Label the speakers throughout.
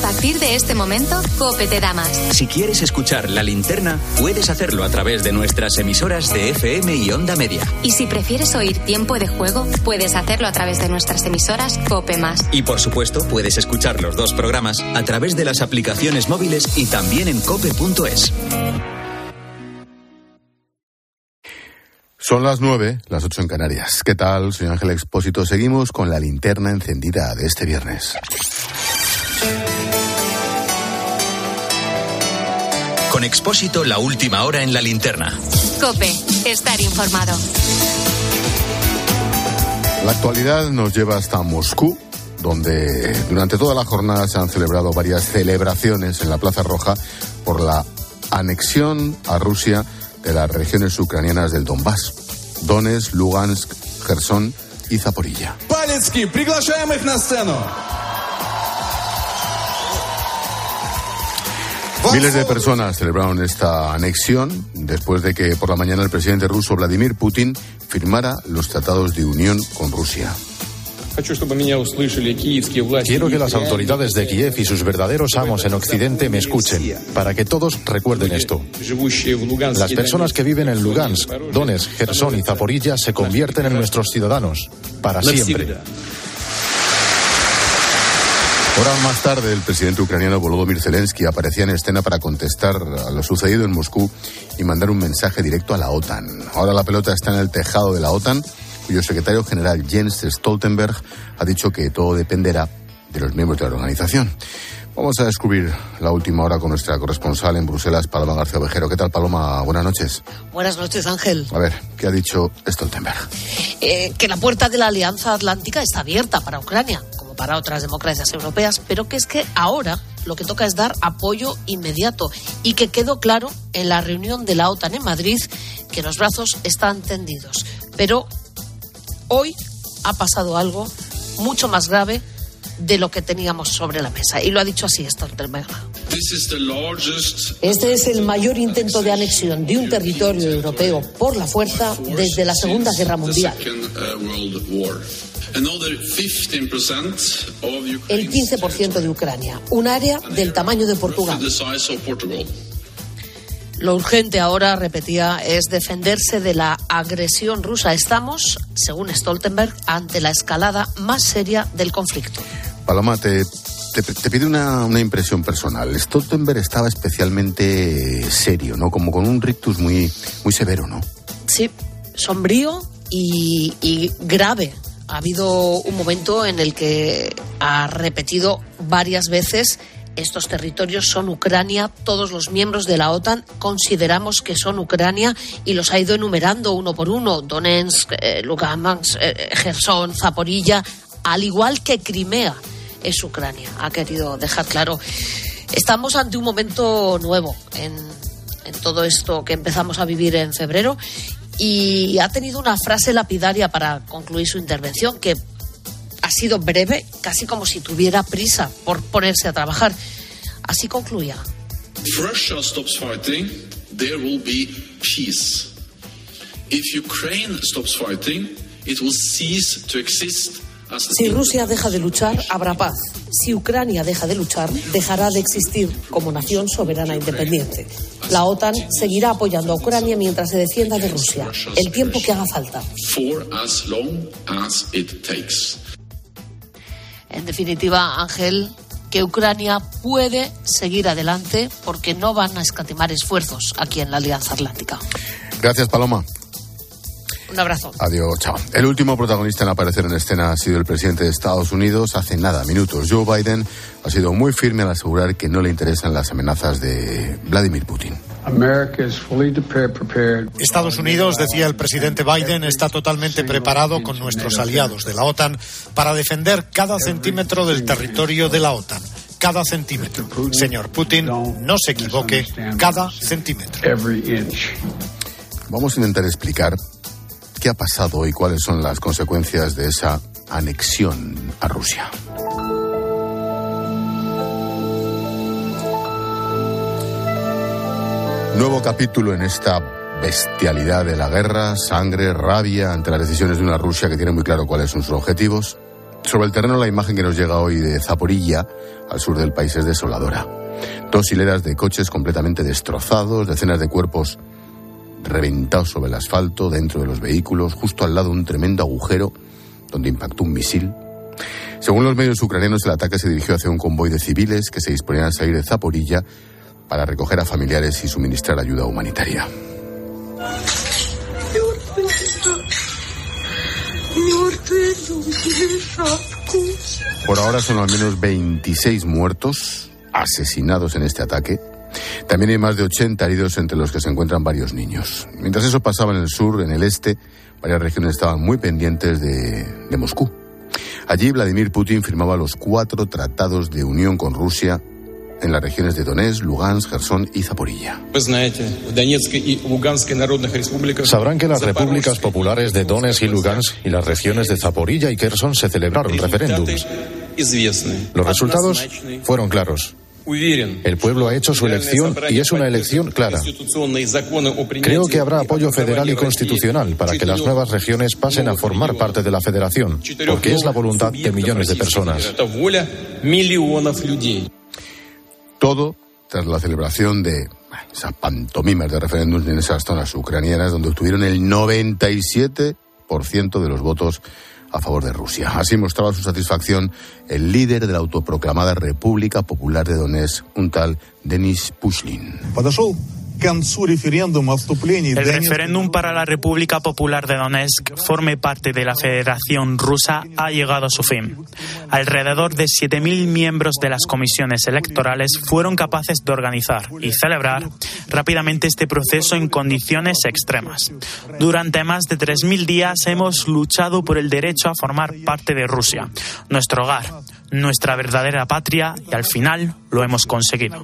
Speaker 1: partir de este momento, COPE te da más.
Speaker 2: Si quieres escuchar La Linterna, puedes hacerlo a través de nuestras emisoras de FM y Onda Media.
Speaker 1: Y si prefieres oír Tiempo de Juego, puedes hacerlo a través de nuestras emisoras COPE+.
Speaker 2: Y por supuesto, puedes escuchar los dos programas a través de las aplicaciones móviles y también en cope.es.
Speaker 3: Son las 9, las 8 en Canarias. ¿Qué tal? Soy Ángel Expósito. Seguimos con la linterna encendida de este viernes.
Speaker 2: Con Expósito, la última hora en la linterna.
Speaker 1: COPE, estar informado.
Speaker 3: La actualidad nos lleva hasta Moscú, donde durante toda la jornada se han celebrado varias celebraciones en la Plaza Roja por la anexión a Rusia de las regiones ucranianas del Donbass, Donetsk, Lugansk, Gerson y Zaporilla.
Speaker 4: Палецкий, приглашаем их на сцену.
Speaker 3: Miles de personas celebraron esta anexión después de que por la mañana el presidente ruso Vladimir Putin firmara los tratados de unión con Rusia.
Speaker 5: Quiero que las autoridades de Kiev y sus verdaderos amos en Occidente me escuchen, para que todos recuerden esto. Las personas que viven en Lugansk, Donetsk, Gerson y Zaporilla se convierten en nuestros ciudadanos, para siempre.
Speaker 3: Horas más tarde, el presidente ucraniano Volodymyr Zelensky aparecía en escena para contestar a lo sucedido en Moscú y mandar un mensaje directo a la OTAN. Ahora la pelota está en el tejado de la OTAN, cuyo secretario general Jens Stoltenberg ha dicho que todo dependerá de los miembros de la organización. Vamos a descubrir la última hora con nuestra corresponsal en Bruselas, Paloma García Ovejero. ¿Qué tal, Paloma? Buenas noches.
Speaker 6: Buenas noches, Ángel.
Speaker 3: A ver, ¿qué ha dicho Stoltenberg?
Speaker 6: Que la puerta de la Alianza Atlántica está abierta para Ucrania, como para otras democracias europeas, pero que es que ahora lo que toca es dar apoyo inmediato y que quedó claro en la reunión de la OTAN en Madrid que los brazos están tendidos. Pero hoy ha pasado algo mucho más grave de lo que teníamos sobre la mesa. Y lo ha dicho así Stoltenberg.
Speaker 7: Este es el mayor intento de anexión de un territorio europeo por la fuerza desde la Segunda Guerra Mundial. El 15% de Ucrania, un área del tamaño de Portugal.
Speaker 6: Lo urgente ahora, repetía, es defenderse de la agresión rusa. Estamos, según Stoltenberg, ante la escalada más seria del conflicto.
Speaker 3: Paloma, te pido una impresión personal. Stoltenberg estaba especialmente serio, ¿no? Como con un rictus muy, muy severo, ¿no?
Speaker 6: Sí, sombrío y grave. Ha habido un momento en el que ha repetido varias veces: estos territorios son Ucrania, todos los miembros de la OTAN consideramos que son Ucrania, y los ha ido enumerando uno por uno: Donetsk, Lugansk, Gerson, Zaporilla, al igual que Crimea es Ucrania. Ha querido dejar claro. Estamos ante un momento nuevo en todo esto que empezamos a vivir en febrero, y ha tenido una frase lapidaria para concluir su intervención, que ha sido breve, casi como si tuviera prisa por ponerse a trabajar. Así concluía.
Speaker 8: If Russia stops fighting, there will be peace. If Ukraine stops fighting, it will cease to exist.
Speaker 7: Si Rusia deja de luchar, habrá paz. Si Ucrania deja de luchar, dejará de existir como nación soberana independiente. La OTAN seguirá apoyando a Ucrania mientras se defienda de Rusia, el tiempo que haga falta.
Speaker 8: For as long as it takes.
Speaker 6: En definitiva, Ángel, que Ucrania puede seguir adelante porque no van a escatimar esfuerzos aquí en la Alianza Atlántica.
Speaker 3: Gracias, Paloma.
Speaker 6: Un abrazo.
Speaker 3: Adiós, chao. El último protagonista en aparecer en escena ha sido el presidente de Estados Unidos hace minutos. Joe Biden ha sido muy firme al asegurar que no le interesan las amenazas de Vladimir Putin.
Speaker 9: Estados Unidos, decía el presidente Biden, está totalmente preparado con nuestros aliados de la OTAN para defender cada centímetro del territorio de la OTAN. Cada centímetro. Señor Putin, no se equivoque, cada centímetro.
Speaker 3: Vamos a intentar explicar qué ha pasado y cuáles son las consecuencias de esa anexión a Rusia. Nuevo capítulo en esta bestialidad de la guerra, sangre, rabia ante las decisiones de una Rusia que tiene muy claro cuáles son sus objetivos. Sobre el terreno, la imagen que nos llega hoy de Zaporilla, al sur del país, es desoladora. 2 hileras de coches completamente destrozados, decenas de cuerpos reventados sobre el asfalto, dentro de los vehículos, justo al lado de un tremendo agujero donde impactó un misil. Según los medios ucranianos, el ataque se dirigió hacia un convoy de civiles que se disponían a salir de Zaporilla para recoger a familiares y suministrar ayuda humanitaria. Por ahora son al menos 26 muertos asesinados en este ataque. También hay más de 80 heridos, entre los que se encuentran varios niños. Mientras eso pasaba en el sur, en el este, varias regiones estaban muy pendientes de Moscú. Allí Vladimir Putin firmaba los 4 tratados de unión con Rusia en las regiones de Donetsk, Lugansk, Jersón y Zaporilla.
Speaker 5: Sabrán que las repúblicas populares de Donetsk y Lugansk y las regiones de Zaporilla y Jersón se celebraron referéndums. Los resultados fueron claros. El pueblo ha hecho su elección y es una elección clara. Creo que habrá apoyo federal y constitucional para que las nuevas regiones pasen a formar parte de la federación, porque es la voluntad de millones de personas.
Speaker 3: Todo tras la celebración de esas pantomimas de referéndums en esas zonas ucranianas donde obtuvieron el 97% de los votos a favor de Rusia. Así mostraba su satisfacción el líder de la autoproclamada República Popular de Donetsk, un tal Denis Pushkin.
Speaker 10: El referéndum para la República Popular de Donetsk forme parte de la Federación Rusa ha llegado a su fin. Alrededor de 7.000 miembros de las comisiones electorales fueron capaces de organizar y celebrar rápidamente este proceso en condiciones extremas. Durante más de 3.000 días hemos luchado por el derecho a formar parte de Rusia, nuestro hogar, nuestra verdadera patria, y al final lo hemos conseguido.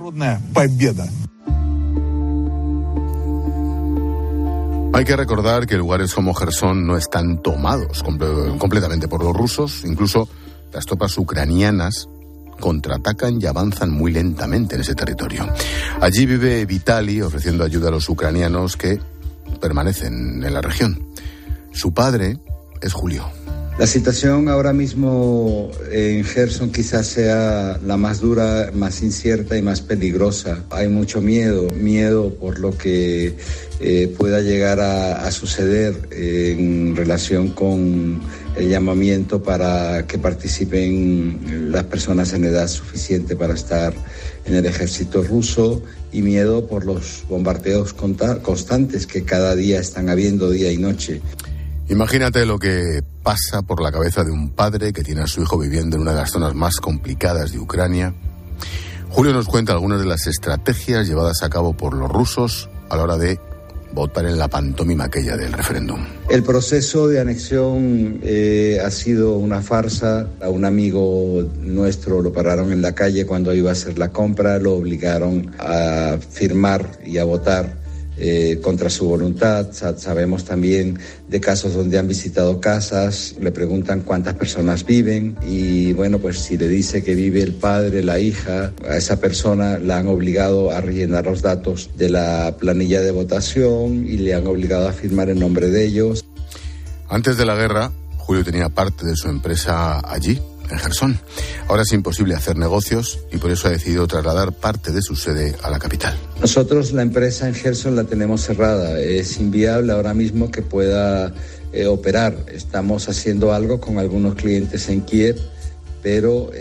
Speaker 3: Hay que recordar que lugares como Jersón no están tomados completamente por los rusos. Incluso las tropas ucranianas contraatacan y avanzan muy lentamente en ese territorio. Allí vive Vitali ofreciendo ayuda a los ucranianos que permanecen en la región. Su padre es Julio.
Speaker 11: La situación ahora mismo en Jersón quizás sea la más dura, más incierta y más peligrosa. Hay mucho miedo por lo que pueda llegar a suceder en relación con el llamamiento para que participen las personas en edad suficiente para estar en el ejército ruso, y miedo por los bombardeos constantes que cada día están habiendo día y noche.
Speaker 3: Imagínate lo que pasa por la cabeza de un padre que tiene a su hijo viviendo en una de las zonas más complicadas de Ucrania. Julio nos cuenta algunas de las estrategias llevadas a cabo por los rusos a la hora de votar en la pantomima aquella del referéndum.
Speaker 11: El proceso de anexión ha sido una farsa. A un amigo nuestro lo pararon en la calle cuando iba a hacer la compra, lo obligaron a firmar y a votar contra su voluntad. Sabemos también de casos donde han visitado casas, le preguntan cuántas personas viven y bueno, pues si le dice que vive el padre, la hija, a esa persona la han obligado a rellenar los datos de la planilla de votación y le han obligado a firmar en nombre de ellos.
Speaker 3: Antes de la guerra, Julio tenía parte de su empresa allí, en Jersón. Ahora es imposible hacer negocios y por eso ha decidido trasladar parte de su sede a la capital.
Speaker 11: Nosotros la empresa en Jersón la tenemos cerrada. Es inviable ahora mismo que pueda operar. Estamos haciendo algo con algunos clientes en Kiev, pero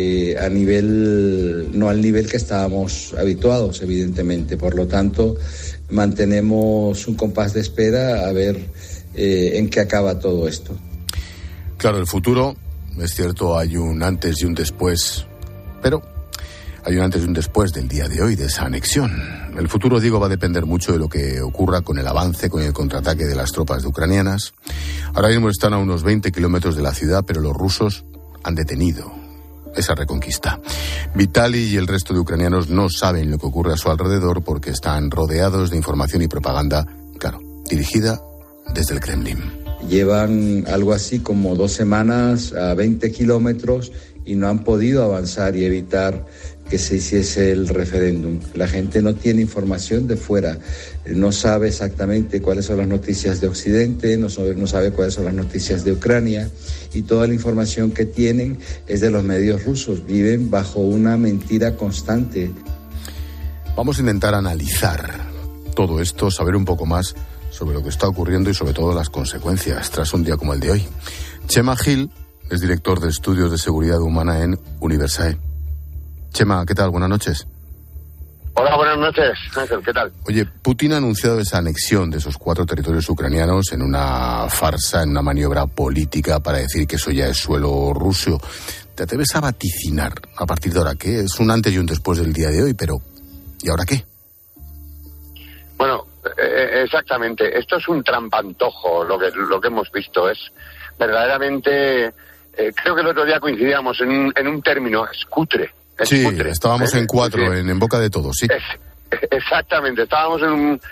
Speaker 11: no al nivel que estábamos habituados, evidentemente. Por lo tanto, mantenemos un compás de espera a ver en qué acaba todo esto.
Speaker 3: Claro, el futuro, es cierto, hay un antes y un después, pero hay un antes y un después del día de hoy, de esa anexión. El futuro, digo, va a depender mucho de lo que ocurra con el avance, con el contraataque de las tropas ucranianas. Ahora mismo están a unos 20 kilómetros de la ciudad, pero los rusos han detenido esa reconquista. Vitali y el resto de ucranianos no saben lo que ocurre a su alrededor porque están rodeados de información y propaganda, claro, dirigida desde el Kremlin.
Speaker 11: Llevan algo así como 2 semanas a 20 kilómetros y no han podido avanzar y evitar que se hiciese el referéndum. La gente no tiene información de fuera, no sabe exactamente cuáles son las noticias de Occidente, no sabe cuáles son las noticias de Ucrania, y toda la información que tienen es de los medios rusos. Viven bajo una mentira constante.
Speaker 3: Vamos a intentar analizar todo esto, saber un poco más sobre lo que está ocurriendo y sobre todo las consecuencias tras un día como el de hoy. Chema Gil es director de Estudios de Seguridad Humana en Universae. Chema, ¿qué tal? Buenas noches.
Speaker 12: Hola, buenas noches, Ángel, ¿qué tal?
Speaker 3: Oye, Putin ha anunciado esa anexión de esos 4 territorios ucranianos en una farsa, en una maniobra política para decir que eso ya es suelo ruso. ¿Te atreves a vaticinar a partir de ahora qué? Es un antes y un después del día de hoy, pero ¿y ahora qué?
Speaker 12: Bueno, exactamente. Esto es un trampantojo, lo que hemos visto. Es verdaderamente... creo que el otro día coincidíamos en un término, es cutre.
Speaker 3: Sí, estábamos en 4, en boca de todos, sí.
Speaker 12: Exactamente, estábamos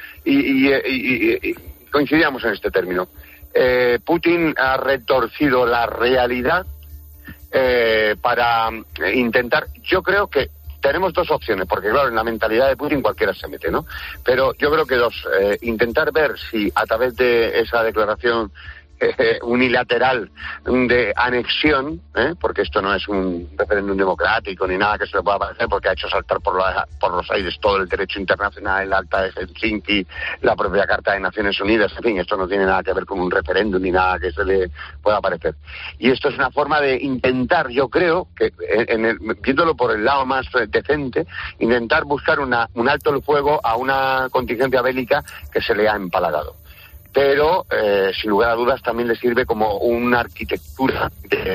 Speaker 12: y coincidíamos en este término. Putin ha retorcido la realidad para intentar... Yo creo que tenemos 2 opciones, porque claro, en la mentalidad de Putin cualquiera se mete, ¿no? Pero yo creo que 2. Intentar ver si a través de esa declaración unilateral de anexión, porque esto no es un referéndum democrático ni nada que se le pueda parecer, porque ha hecho saltar por los aires todo el derecho internacional, el Acta de Helsinki, la propia Carta de Naciones Unidas, en fin, esto no tiene nada que ver con un referéndum ni nada que se le pueda parecer. Y esto es una forma de intentar, yo creo, que viéndolo por el lado más decente, intentar buscar un alto el fuego a una contingencia bélica que se le ha empalagado. Pero, sin lugar a dudas, también le sirve como una arquitectura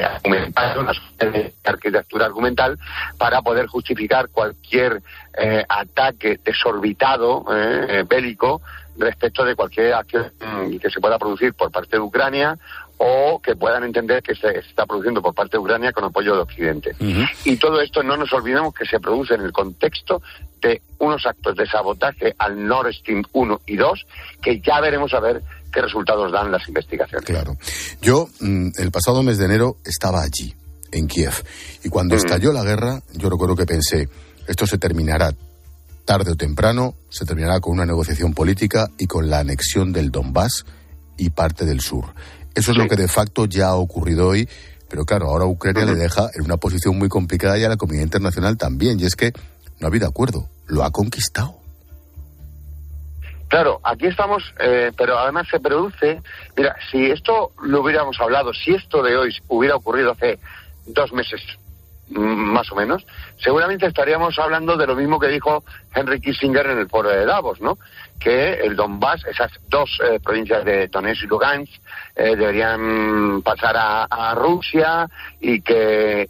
Speaker 12: argumental para poder justificar cualquier ataque desorbitado bélico respecto de cualquier acción que se pueda producir por parte de Ucrania o que puedan entender que se está produciendo por parte de Ucrania con apoyo de Occidente. Uh-huh. Y todo esto no nos olvidemos que se produce en el contexto de unos actos de sabotaje al Nord Stream 1 y 2 que ya veremos a ver qué resultados dan las investigaciones.
Speaker 3: Claro. Yo, el pasado mes de enero, estaba allí, en Kiev, y cuando estalló la guerra, yo recuerdo que pensé, esto se terminará tarde o temprano, se terminará con una negociación política y con la anexión del Donbass y parte del sur. Eso es lo que de facto ya ha ocurrido hoy, pero claro, ahora Ucrania le deja en una posición muy complicada y a la comunidad internacional también, y es que no ha habido acuerdo, lo ha conquistado.
Speaker 12: Claro, aquí estamos, pero además se produce... Mira, si esto lo hubiéramos hablado, si esto de hoy hubiera ocurrido hace 2 meses, más o menos, seguramente estaríamos hablando de lo mismo que dijo Henry Kissinger en el foro de Davos, ¿no? Que el Donbass, esas 2 provincias de Donetsk y Lugansk, deberían pasar a Rusia y que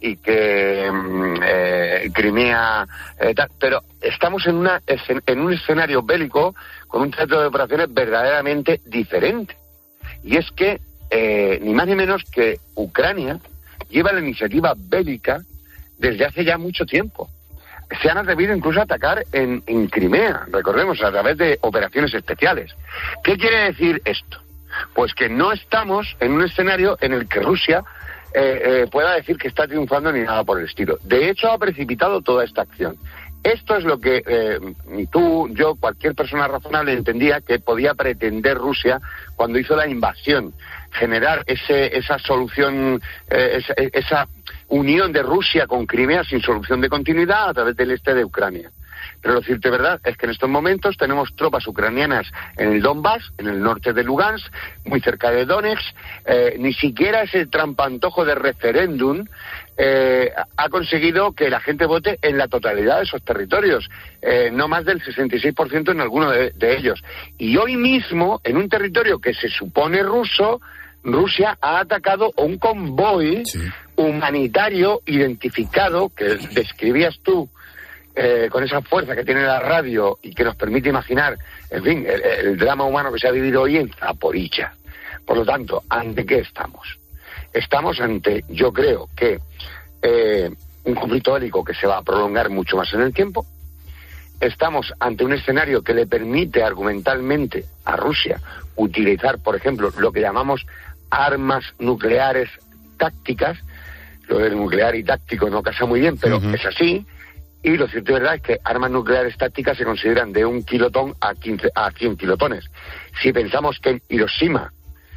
Speaker 12: Crimea, pero estamos en un escenario bélico con un centro de operaciones verdaderamente diferente, y es que ni más ni menos que Ucrania lleva la iniciativa bélica desde hace ya mucho tiempo. Se han atrevido incluso a atacar en Crimea, recordemos, a través de operaciones especiales. ¿Qué quiere decir esto? Pues que no estamos en un escenario en el que Rusia pueda decir que está triunfando ni nada por el estilo. De hecho, ha precipitado toda esta acción. Esto es lo que tú, yo, cualquier persona razonable entendía que podía pretender Rusia cuando hizo la invasión. Generar esa solución, esa unión de Rusia con Crimea sin solución de continuidad a través del este de Ucrania. Pero lo cierto y verdad es que en estos momentos tenemos tropas ucranianas en el Donbass, en el norte de Lugansk, muy cerca de Donetsk. Ni siquiera ese trampantojo de referéndum ha conseguido que la gente vote en la totalidad de esos territorios, no más del 66% en alguno de ellos. Y hoy mismo, en un territorio que se supone ruso, Rusia ha atacado un convoy humanitario identificado, que describías tú, con esa fuerza que tiene la radio y que nos permite imaginar, en fin, el drama humano que se ha vivido hoy en Zaporizhia. Por lo tanto, ¿ante qué estamos? Estamos ante, yo creo que, un conflicto bélico que se va a prolongar mucho más en el tiempo. Estamos ante un escenario que le permite argumentalmente a Rusia utilizar, por ejemplo, lo que llamamos armas nucleares tácticas. Lo del nuclear y táctico no casa muy bien, pero es así. Y lo cierto y verdad es que armas nucleares tácticas se consideran de 1 kilotón a 100 kilotones. Si pensamos que en Hiroshima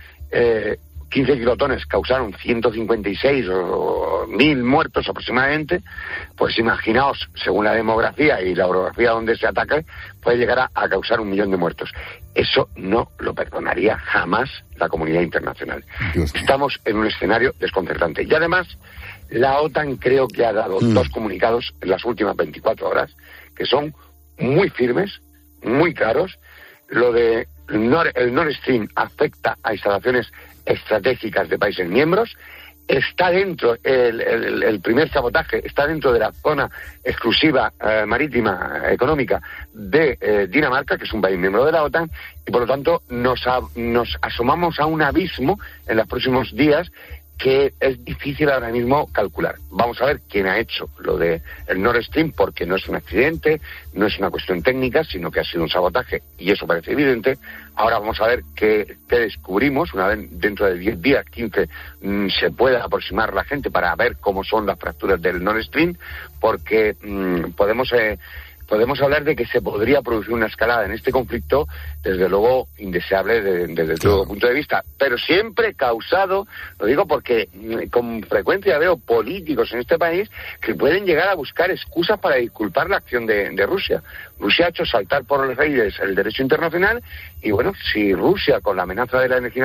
Speaker 12: 15 kilotones causaron 156 o 1.000 muertos aproximadamente, pues imaginaos, según la demografía y la orografía donde se ataque, puede llegar a causar 1 millón de muertos. Eso no lo perdonaría jamás la comunidad internacional. Estamos en un escenario desconcertante. Y además, la OTAN creo que ha dado 2 comunicados en las últimas 24 horas, que son muy firmes, muy claros. Lo de el Nord Stream afecta a instalaciones estratégicas de países miembros, está dentro, el primer sabotaje está dentro de la zona exclusiva marítima económica de Dinamarca, que es un país miembro de la OTAN, y por lo tanto nos asomamos a un abismo en los próximos días que es difícil ahora mismo calcular. Vamos a ver quién ha hecho lo de el Nord Stream, porque no es un accidente, no es una cuestión técnica, sino que ha sido un sabotaje, y eso parece evidente. Ahora vamos a ver qué descubrimos, una vez dentro de 10 días, 15, se pueda aproximar la gente para ver cómo son las fracturas del Nord Stream, porque podemos hablar de que se podría producir una escalada en este conflicto, desde luego indeseable desde todo punto de vista, pero siempre causado, lo digo porque con frecuencia veo políticos en este país que pueden llegar a buscar excusas para disculpar la acción de Rusia. Rusia ha hecho saltar por los aires el derecho internacional, y bueno, si Rusia, con la amenaza de la energía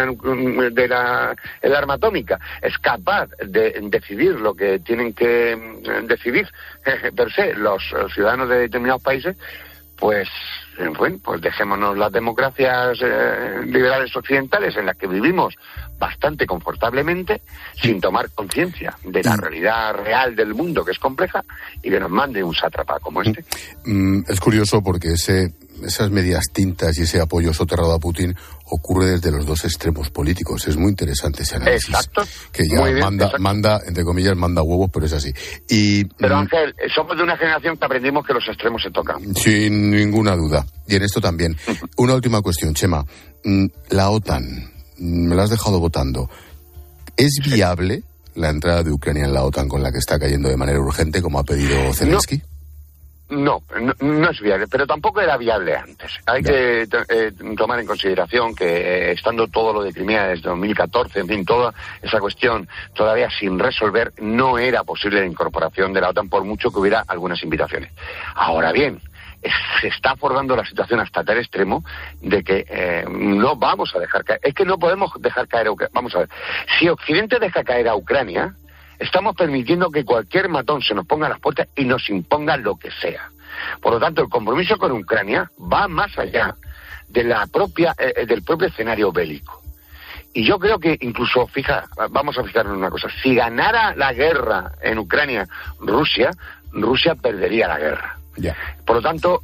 Speaker 12: el arma atómica, es capaz de decidir lo que tienen que decidir per se los ciudadanos de determinados países, pues bueno, pues dejémonos las democracias liberales occidentales en las que vivimos bastante confortablemente, sin tomar conciencia de la realidad real del mundo, que es compleja, y que nos mande un sátrapa como este.
Speaker 3: Es curioso porque esas medias tintas y ese apoyo soterrado a Putin ocurre desde los dos extremos políticos. Es muy interesante ese análisis.
Speaker 12: Exacto.
Speaker 3: Que ya manda, entre comillas, manda huevos, pero es así.
Speaker 12: Pero Ángel, somos de una generación que aprendimos que los extremos se tocan.
Speaker 3: Sin ninguna duda. Y en esto también. Una última cuestión, Chema. La OTAN, me la has dejado votando. ¿Es viable la entrada de Ucrania en la OTAN, con la que está cayendo de manera urgente, como ha pedido Zelensky?
Speaker 12: No es viable, pero tampoco era viable antes. Hay que tomar en consideración que estando todo lo de Crimea desde 2014, en fin, toda esa cuestión todavía sin resolver, no era posible la incorporación de la OTAN, por mucho que hubiera algunas invitaciones. Ahora bien, se está forjando la situación hasta tal extremo de que no vamos a dejar caer. Es que no podemos dejar caer a Ucrania. Vamos a ver, si Occidente deja caer a Ucrania, estamos permitiendo que cualquier matón se nos ponga a las puertas y nos imponga lo que sea. Por lo tanto, el compromiso con Ucrania va más allá de del propio escenario bélico. Y yo creo que incluso, vamos a fijarnos en una cosa, si ganara la guerra en Ucrania Rusia perdería la guerra. Por lo tanto,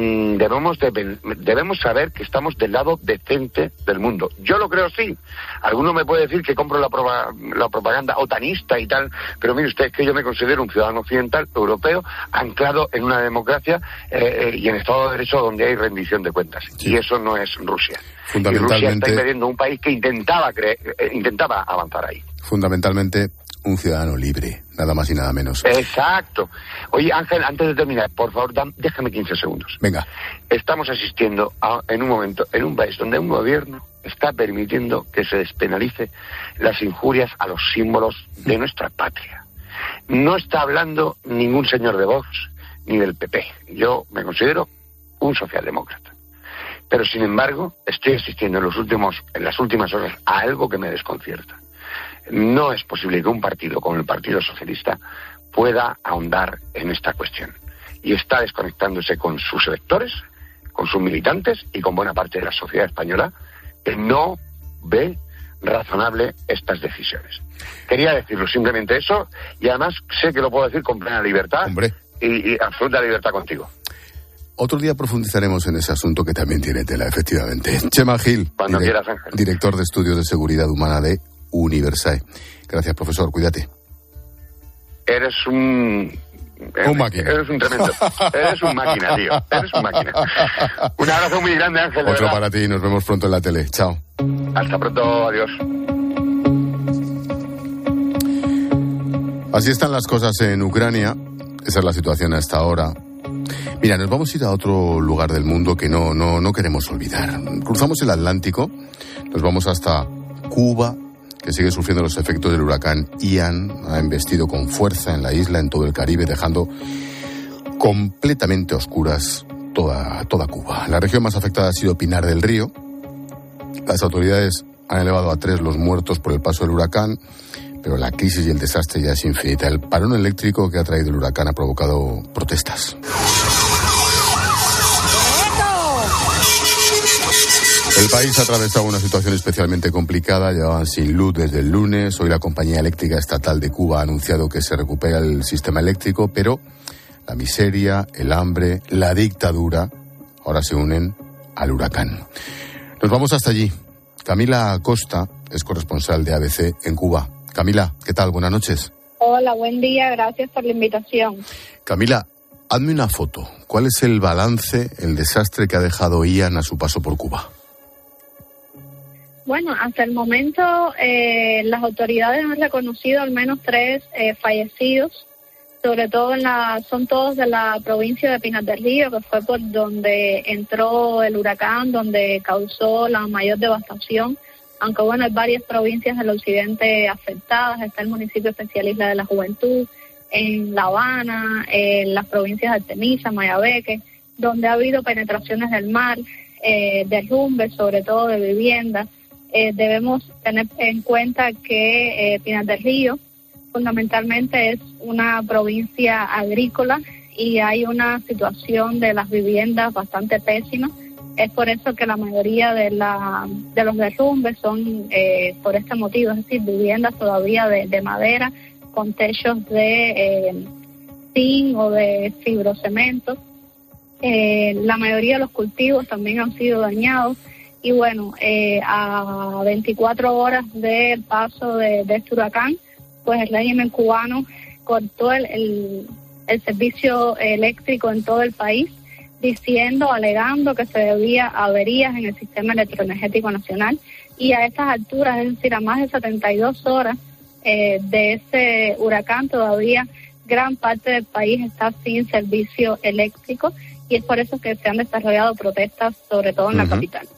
Speaker 12: debemos saber que estamos del lado decente del mundo. Yo lo creo así. Alguno me puede decir que compro la propaganda otanista y tal, pero mire usted, es que yo me considero un ciudadano occidental, europeo, anclado en una democracia y en Estado de Derecho donde hay rendición de cuentas. Sí. Y eso no es Rusia. Y Rusia está invadiendo un país que intentaba avanzar ahí.
Speaker 3: Fundamentalmente un ciudadano libre, nada más y nada menos.
Speaker 12: Exacto. Oye, Ángel, antes de terminar, por favor, déjame 15 segundos.
Speaker 3: Venga.
Speaker 12: Estamos asistiendo en un momento, en un país donde un gobierno está permitiendo que se despenalice las injurias a los símbolos de nuestra patria. No está hablando ningún señor de Vox ni del PP. Yo me considero un socialdemócrata. Pero, sin embargo, estoy asistiendo en las últimas horas a algo que me desconcierta. No es posible que un partido como el Partido Socialista pueda ahondar en esta cuestión. Y está desconectándose con sus electores, con sus militantes y con buena parte de la sociedad española, que no ve razonable estas decisiones. Quería decirlo, simplemente eso, y además sé que lo puedo decir con plena libertad.
Speaker 3: Hombre.
Speaker 12: Y absoluta libertad contigo.
Speaker 3: Otro día profundizaremos en ese asunto que también tiene tela, efectivamente. Chema Gil,
Speaker 12: cuando quieras, Ángel.
Speaker 3: Director de Estudios de Seguridad Humana de Universae. Gracias, profesor, cuídate.
Speaker 12: Eres un
Speaker 3: máquina.
Speaker 12: Eres un tremendo. Eres un máquina, tío. Eres un máquina. Un abrazo muy grande, Ángel.
Speaker 3: Otro para ti, nos vemos pronto en la tele. Chao.
Speaker 12: Hasta pronto, adiós.
Speaker 3: Así están las cosas en Ucrania. Esa es la situación hasta ahora. Mira, nos vamos a ir a otro lugar del mundo que no queremos olvidar. Cruzamos el Atlántico, nos vamos hasta Cuba, que sigue sufriendo los efectos del huracán Ian. Ha embestido con fuerza en la isla, en todo el Caribe, dejando completamente oscuras toda Cuba. La región más afectada ha sido Pinar del Río. Las autoridades han elevado a 3 los muertos por el paso del huracán, pero la crisis y el desastre ya es infinita. El parón eléctrico que ha traído el huracán ha provocado protestas. El país ha atravesado una situación especialmente complicada. Llevaban sin luz desde el lunes. Hoy la Compañía Eléctrica Estatal de Cuba ha anunciado que se recupera el sistema eléctrico, pero la miseria, el hambre, la dictadura ahora se unen al huracán. Nos vamos hasta allí. Camila Acosta es corresponsal de ABC en Cuba. Camila, ¿qué tal? Buenas noches.
Speaker 13: Hola, buen día, gracias por la invitación.
Speaker 3: Camila, hazme una foto. ¿Cuál es el balance, el desastre que ha dejado Ian a su paso por Cuba?
Speaker 13: Bueno, hasta el momento las autoridades han reconocido al menos 3 fallecidos, sobre todo son todos de la provincia de Pinar del Río, que fue por donde entró el huracán, donde causó la mayor devastación. Aunque bueno, hay varias provincias del occidente afectadas. Está el municipio especial Isla de la Juventud, en La Habana, en las provincias de Artemisa, Mayabeque, donde ha habido penetraciones del mar, derrumbes, sobre todo de viviendas. Debemos tener en cuenta que Pinar del Río fundamentalmente es una provincia agrícola y hay una situación de las viviendas bastante pésima. Es por eso que la mayoría de los derrumbes son por este motivo, es decir, viviendas todavía de madera con techos de zinc o de fibrocemento. La mayoría de los cultivos también han sido dañados y bueno, a 24 horas del paso de este huracán, pues el régimen cubano cortó el servicio eléctrico en todo el país, alegando que se debía a averías en el sistema electroenergético nacional, y a estas alturas, es decir, a más de 72 horas de ese huracán, todavía gran parte del país está sin servicio eléctrico, y es por eso que se han desarrollado protestas, sobre todo en la capital.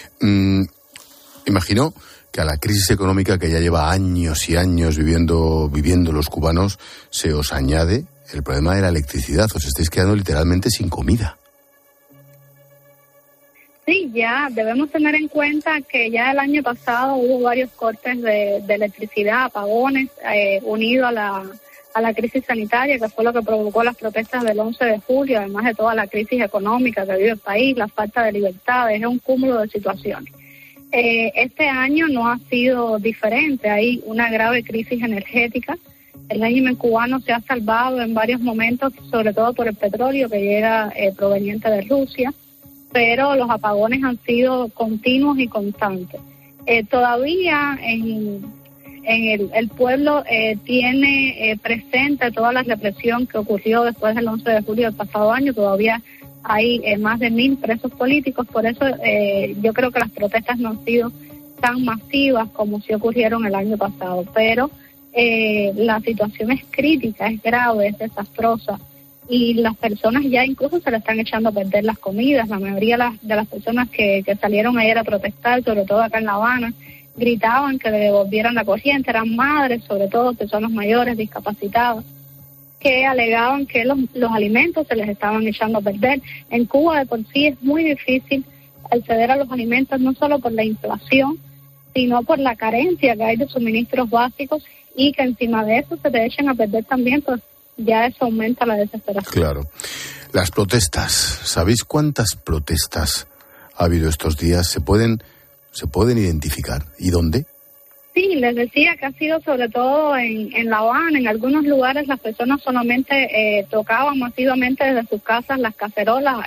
Speaker 3: Imagino que a la crisis económica que ya lleva años y años viviendo los cubanos, se os añade el problema de la electricidad. Os estáis quedando literalmente sin comida.
Speaker 13: Sí, ya debemos tener en cuenta que ya el año pasado hubo varios cortes de electricidad, apagones, unido a la crisis sanitaria, que fue lo que provocó las protestas del 11 de julio, además de toda la crisis económica que vive el país, la falta de libertades, es un cúmulo de situaciones. Este año no ha sido diferente, hay una grave crisis energética. El régimen cubano se ha salvado en varios momentos, sobre todo por el petróleo que llega proveniente de Rusia, pero los apagones han sido continuos y constantes. Todavía el pueblo tiene presente toda la represión que ocurrió después del 11 de julio del pasado año. Todavía hay más de 1.000 presos políticos, por eso yo creo que las protestas no han sido tan masivas como si ocurrieron el año pasado, pero la situación es crítica, es grave, es desastrosa, y las personas ya incluso se le están echando a perder las comidas. La mayoría de las personas que salieron ayer a protestar, sobre todo acá en La Habana, gritaban que le devolvieran la corriente. Eran madres, sobre todo personas mayores, discapacitadas, que alegaban que los alimentos se les estaban echando a perder. En Cuba de por sí es muy difícil acceder a los alimentos, no solo por la inflación, sino por la carencia que hay de suministros básicos, y que encima de eso se te echen a perder también, pues ya eso aumenta la desesperación.
Speaker 3: Claro. Las protestas, ¿sabéis cuántas protestas ha habido estos días? ¿Se pueden identificar? ¿Y dónde?
Speaker 13: Sí, les decía que ha sido sobre todo en La Habana. En algunos lugares las personas solamente tocaban masivamente desde sus casas las cacerolas,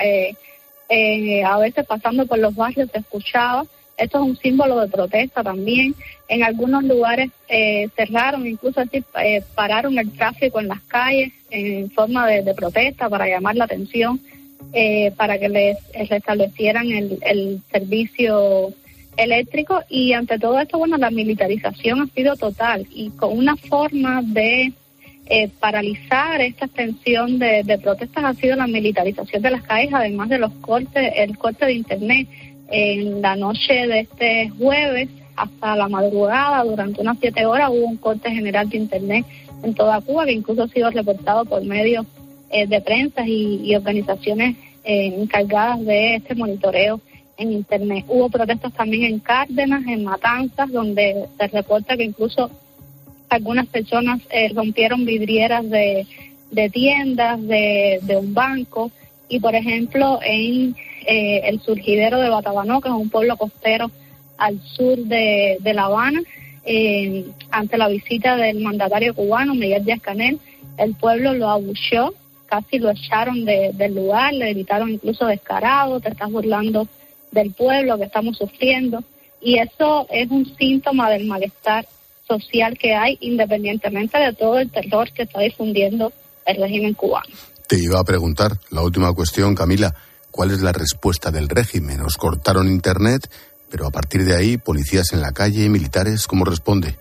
Speaker 13: a veces pasando por los barrios se escuchaba. Esto es un símbolo de protesta también. En algunos lugares cerraron, incluso así pararon el tráfico en las calles en forma de protesta para llamar la atención, para que les restablecieran el servicio eléctrico. Y ante todo esto, bueno, la militarización ha sido total, y con una forma de paralizar esta extensión de protestas ha sido la militarización de las calles, además de el corte de internet. En la noche de este jueves hasta la madrugada, durante unas 7 horas, hubo un corte general de internet en toda Cuba, que incluso ha sido reportado por medios de prensa y organizaciones encargadas de este monitoreo en internet. Hubo protestas también en Cárdenas, en Matanzas, donde se reporta que incluso algunas personas rompieron vidrieras de tiendas, de un banco, y por ejemplo en el surgidero de Batabanó, que es un pueblo costero al sur de La Habana, ante la visita del mandatario cubano Miguel Díaz-Canel, el pueblo lo abucheó, casi lo echaron del lugar, le gritaron incluso descarado, te estás burlando del pueblo que estamos sufriendo, y eso es un síntoma del malestar social que hay, independientemente de todo el terror que está difundiendo el régimen cubano.
Speaker 3: Te iba a preguntar, la última cuestión, Camila, ¿cuál es la respuesta del régimen? Nos cortaron internet, pero a partir de ahí, policías en la calle, militares, ¿cómo responde?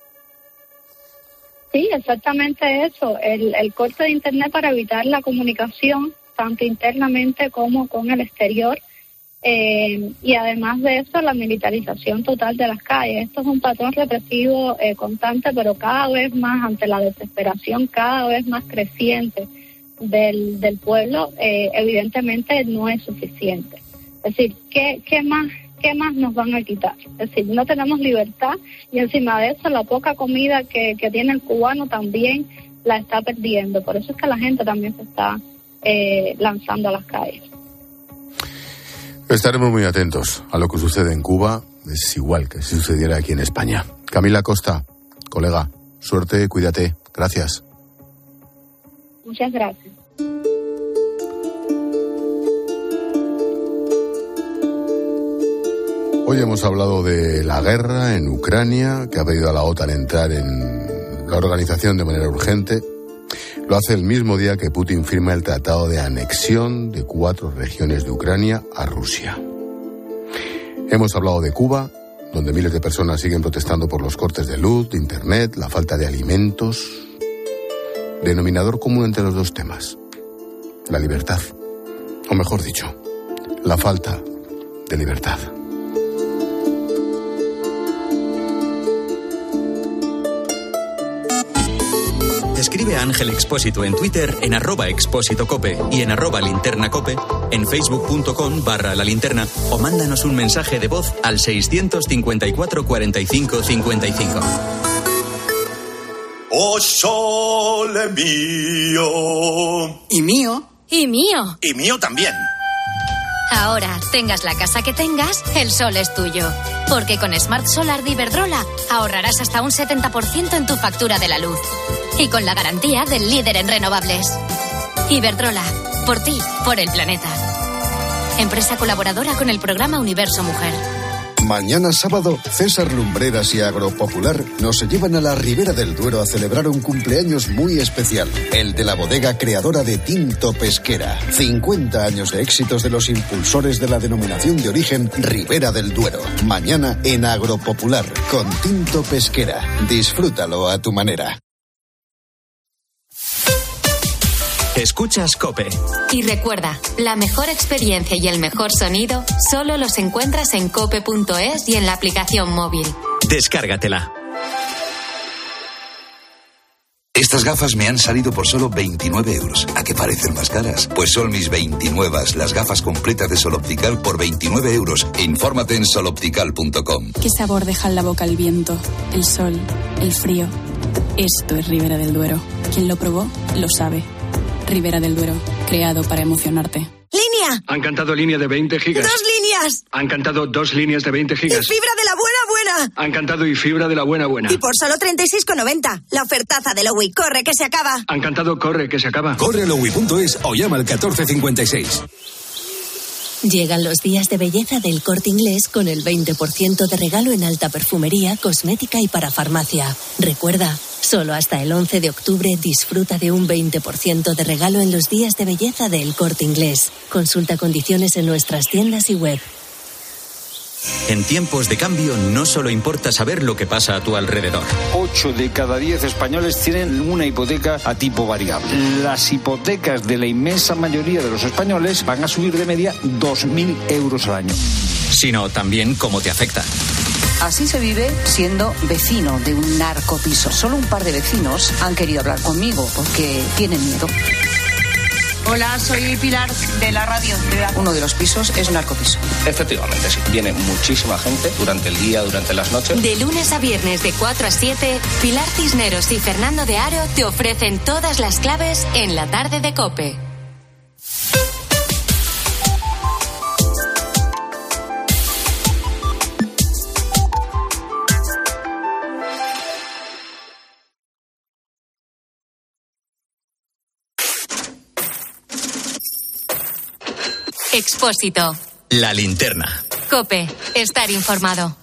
Speaker 13: Sí, exactamente eso, el corte de internet para evitar la comunicación, tanto internamente como con el exterior, y además de eso, la militarización total de las calles. Esto es un patrón represivo constante, pero cada vez más, ante la desesperación cada vez más creciente del pueblo, evidentemente no es suficiente. Es decir, ¿qué más nos van a quitar? Es decir, no tenemos libertad, y encima de eso la poca comida que tiene el cubano también la está perdiendo. Por eso es que la gente también se está lanzando a las calles.
Speaker 3: Estaremos muy atentos a lo que sucede en Cuba. Es igual que si sucediera aquí en España. Camila Costa, colega, suerte, cuídate. Gracias.
Speaker 13: Muchas gracias.
Speaker 3: Hoy hemos hablado de la guerra en Ucrania, que ha pedido a la OTAN entrar en la organización de manera urgente. Lo hace el mismo día que Putin firma el tratado de anexión de 4 regiones de Ucrania a Rusia. Hemos hablado de Cuba, donde miles de personas siguen protestando por los cortes de luz, de internet, la falta de alimentos. Denominador común entre los dos temas: la libertad, o mejor dicho, la falta de libertad.
Speaker 2: Escribe a Ángel Expósito en Twitter en @expósitocope y en @linternacope, en facebook.com/la linterna, o mándanos un mensaje de voz al 654 45 55.
Speaker 14: Oh sole mío.
Speaker 1: ¿Y mío? ¿Y mío?
Speaker 14: Y mío también.
Speaker 1: Ahora, tengas la casa que tengas, el sol es tuyo. Porque con Smart Solar de Iberdrola ahorrarás hasta un 70% en tu factura de la luz. Y con la garantía del líder en renovables. Iberdrola, por ti, por el planeta. Empresa colaboradora con el programa Universo Mujer.
Speaker 15: Mañana sábado, César Lumbreras y Agropopular nos llevan a la Ribera del Duero a celebrar un cumpleaños muy especial, el de la bodega creadora de Tinto Pesquera. 50 años de éxitos de los impulsores de la denominación de origen Ribera del Duero. Mañana en Agropopular, con Tinto Pesquera. Disfrútalo a tu manera.
Speaker 2: Escuchas COPE.
Speaker 1: Y recuerda, la mejor experiencia y el mejor sonido solo los encuentras en cope.es y en la aplicación móvil.
Speaker 2: Descárgatela.
Speaker 16: Estas gafas me han salido por solo 29 euros. ¿A qué parecen más caras? Pues son mis 29, las gafas completas de Sol Optical por 29 euros. Infórmate en soloptical.com.
Speaker 17: ¿Qué sabor deja en la boca el viento, el sol, el frío? Esto es Ribera del Duero. Quien lo probó, lo sabe. Ribera del Duero, creado para emocionarte.
Speaker 18: ¡Línea!
Speaker 19: Han cantado línea de 20 gigas.
Speaker 18: ¡2 líneas!
Speaker 19: Han cantado 2 líneas de 20 gigas.
Speaker 18: ¡Y fibra de la buena!
Speaker 19: Han cantado y fibra de la buena.
Speaker 18: Y por solo 36,90. La ofertaza de Lowy. ¡Corre, que se acaba!
Speaker 19: Han cantado corre, que se acaba.
Speaker 20: Corre a lowy.es o llama al 1456.
Speaker 21: Llegan los días de belleza del Corte Inglés con el 20% de regalo en alta perfumería, cosmética y para farmacia. Recuerda, solo hasta el 11 de octubre disfruta de un 20% de regalo en los días de belleza del Corte Inglés. Consulta condiciones en nuestras tiendas y web.
Speaker 2: En tiempos de cambio no solo importa saber lo que pasa a tu alrededor.
Speaker 4: 8 de cada 10 españoles tienen una hipoteca a tipo variable. Las hipotecas de la inmensa mayoría de los españoles van a subir de media 2.000 euros al año.
Speaker 2: Sino también cómo te afecta.
Speaker 22: Así se vive siendo vecino de un narcopiso. Solo un par de vecinos han querido hablar conmigo porque tienen miedo.
Speaker 23: Hola, soy Pilar de la radio.
Speaker 22: Uno de los pisos es un narcopiso.
Speaker 24: Efectivamente, sí. Viene muchísima gente durante el día, durante las noches.
Speaker 1: De lunes a viernes de 4 a 7, Pilar Cisneros y Fernando de Aro te ofrecen todas las claves en la tarde de COPE. Expósito.
Speaker 2: La linterna.
Speaker 1: COPE. Estar informado.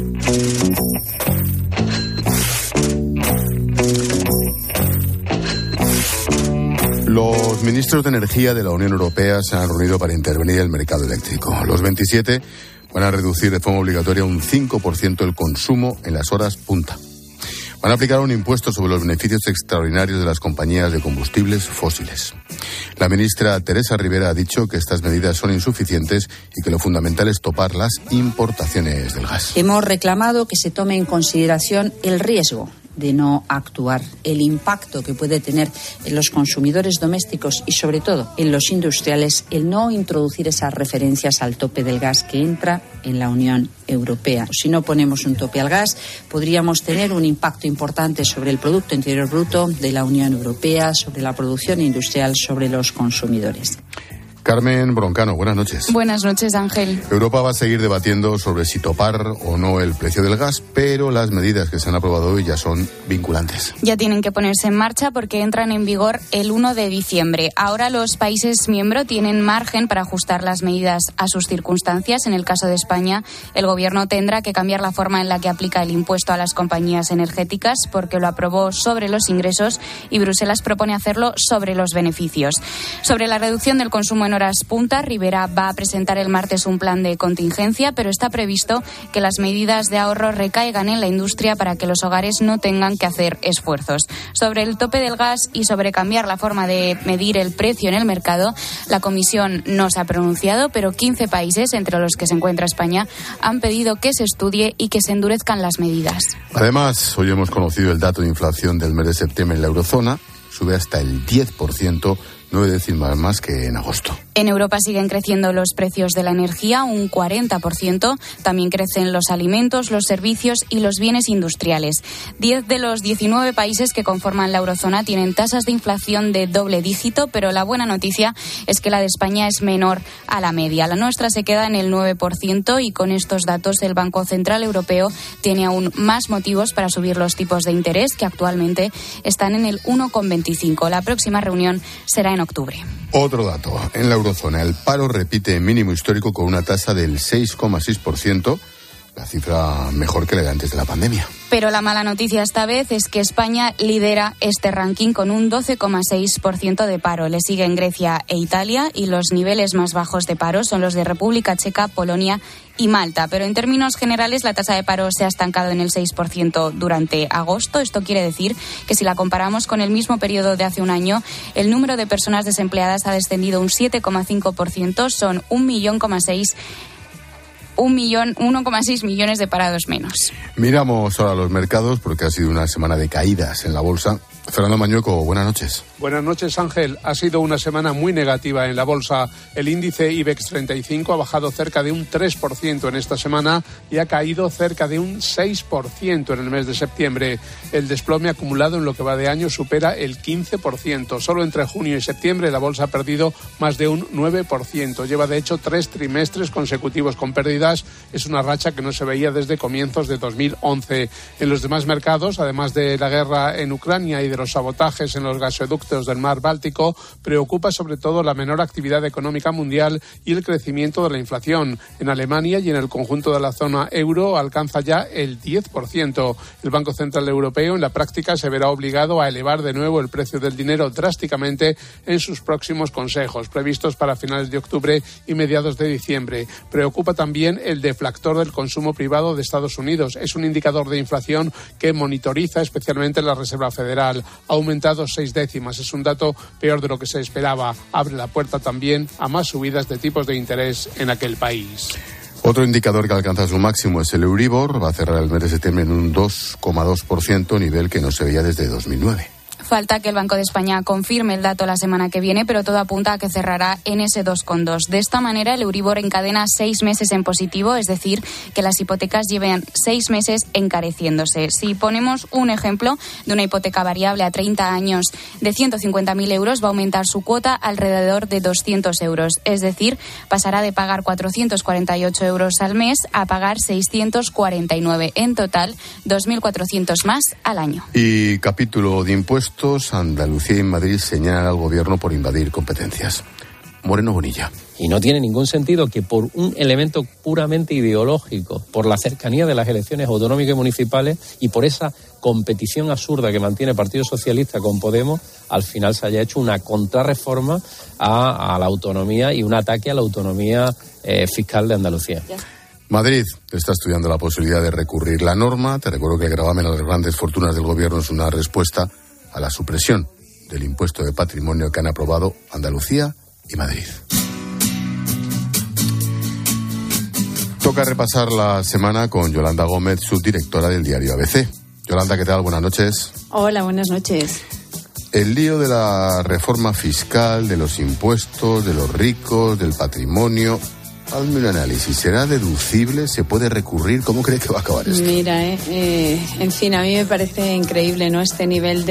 Speaker 3: Los ministros de Energía de la Unión Europea se han reunido para intervenir el mercado eléctrico. Los 27 van a reducir de forma obligatoria un 5% el consumo en las horas punta. Van a aplicar un impuesto sobre los beneficios extraordinarios de las compañías de combustibles fósiles. La ministra Teresa Rivera ha dicho que estas medidas son insuficientes y que lo fundamental es topar las importaciones del gas.
Speaker 25: Hemos reclamado que se tome en consideración el riesgo de no actuar, el impacto que puede tener en los consumidores domésticos y sobre todo en los industriales el no introducir esas referencias al tope del gas que entra en la Unión Europea. Si no ponemos un tope al gas, podríamos tener un impacto importante sobre el Producto Interior Bruto de la Unión Europea, sobre la producción industrial, sobre los consumidores.
Speaker 3: Carmen Broncano, buenas noches.
Speaker 26: Buenas noches, Ángel.
Speaker 3: Europa va a seguir debatiendo sobre si topar o no el precio del gas, pero las medidas que se han aprobado hoy ya son vinculantes.
Speaker 26: Ya tienen que ponerse en marcha porque entran en vigor el 1 de diciembre. Ahora los países miembros tienen margen para ajustar las medidas a sus circunstancias. En el caso de España, el Gobierno tendrá que cambiar la forma en la que aplica el impuesto a las compañías energéticas porque lo aprobó sobre los ingresos y Bruselas propone hacerlo sobre los beneficios. Sobre la reducción del consumo en horas punta, Rivera va a presentar el martes un plan de contingencia, pero está previsto que las medidas de ahorro recaigan en la industria para que los hogares no tengan que hacer esfuerzos. Sobre el tope del gas y sobre cambiar la forma de medir el precio en el mercado, la Comisión no se ha pronunciado, pero 15 países, entre los que se encuentra España, han pedido que se estudie y que se endurezcan las medidas.
Speaker 3: Además, hoy hemos conocido el dato de inflación del mes de septiembre en la eurozona. Sube hasta el 10%, 9 décimas más que en agosto.
Speaker 26: En Europa siguen creciendo los precios de la energía, un 40%. También crecen los alimentos, los servicios y los bienes industriales. 10 de los 19 países que conforman la eurozona tienen tasas de inflación de doble dígito, pero la buena noticia es que la de España es menor a la media. La nuestra se queda en el 9% y con estos datos el Banco Central Europeo tiene aún más motivos para subir los tipos de interés, que actualmente están en el 1,25. La próxima reunión será en octubre.
Speaker 3: Otro dato. En la eurozona, el paro repite mínimo histórico con una tasa del 6,6%, la cifra mejor que la de antes de la pandemia.
Speaker 26: Pero la mala noticia esta vez es que España lidera este ranking con un 12,6% de paro. Le siguen Grecia e Italia y los niveles más bajos de paro son los de República Checa, Polonia y Malta. Pero en términos generales la tasa de paro se ha estancado en el 6% durante agosto. Esto quiere decir que si la comparamos con el mismo periodo de hace un año, el número de personas desempleadas ha descendido un 7,5%. Son 1,6 millones de parados menos.
Speaker 3: Miramos ahora los mercados porque ha sido una semana de caídas en la bolsa. Fernando Mañueco, buenas noches.
Speaker 27: Buenas noches, Ángel. Ha sido una semana muy negativa en la bolsa. El índice IBEX 35 ha bajado cerca de un 3% en esta semana y ha caído cerca de un 6% en el mes de septiembre. El desplome acumulado en lo que va de año supera el 15%. Solo entre junio y septiembre la bolsa ha perdido más de un 9%. Lleva, de hecho, 3 trimestres consecutivos con pérdidas. Es una racha que no se veía desde comienzos de 2011. En los demás mercados, además de la guerra en Ucrania y de de los sabotajes en los gasoductos del mar Báltico, preocupa sobre todo la menor actividad económica mundial y el crecimiento de la inflación. En Alemania y en el conjunto de la zona euro alcanza ya el 10%. El Banco Central Europeo en la práctica se verá obligado a elevar de nuevo el precio del dinero drásticamente en sus próximos consejos, previstos para finales de octubre y mediados de diciembre. Preocupa también el deflactor del consumo privado de Estados Unidos. Es un indicador de inflación que monitoriza especialmente la Reserva Federal. Ha aumentado 6 décimas. Es un dato peor de lo que se esperaba. Abre la puerta también a más subidas de tipos de interés en aquel país.
Speaker 3: Otro indicador que alcanza su máximo es el Euribor. Va a cerrar el mes de septiembre en un 2,2%, nivel que no se veía desde 2009.
Speaker 26: Falta que el Banco de España confirme el dato la semana que viene, pero todo apunta a que cerrará en ese 2,2. De esta manera, el Euribor encadena 6 meses en positivo, es decir, que las hipotecas lleven 6 meses encareciéndose. Si ponemos un ejemplo de una hipoteca variable a 30 años de 150.000 euros, va a aumentar su cuota alrededor de 200 euros. Es decir, pasará de pagar 448 euros al mes a pagar 649. En total, 2.400 más al año.
Speaker 3: Y capítulo de impuestos. Andalucía y Madrid señalan al gobierno por invadir competencias. Moreno Bonilla.
Speaker 5: Y no tiene ningún sentido que por un elemento puramente ideológico, por la cercanía de las elecciones autonómicas y municipales y por esa competición absurda que mantiene el Partido Socialista con Podemos, al final se haya hecho una contrarreforma a la autonomía y un ataque a la autonomía fiscal de Andalucía.
Speaker 3: Madrid está estudiando la posibilidad de recurrir la norma. Te recuerdo que el gravamen a las grandes fortunas del gobierno es una respuesta a la supresión del impuesto de patrimonio que han aprobado Andalucía y Madrid. Toca repasar la semana con Yolanda Gómez, subdirectora del diario ABC. Yolanda, ¿qué tal? Buenas noches.
Speaker 6: Hola, buenas noches.
Speaker 3: El lío de la reforma fiscal, de los impuestos, de los ricos, del patrimonio. Hazme un análisis. ¿Será deducible? ¿Se puede recurrir? ¿Cómo cree que va a acabar esto?
Speaker 6: Mira, en fin, a mí me parece increíble, ¿no? Este nivel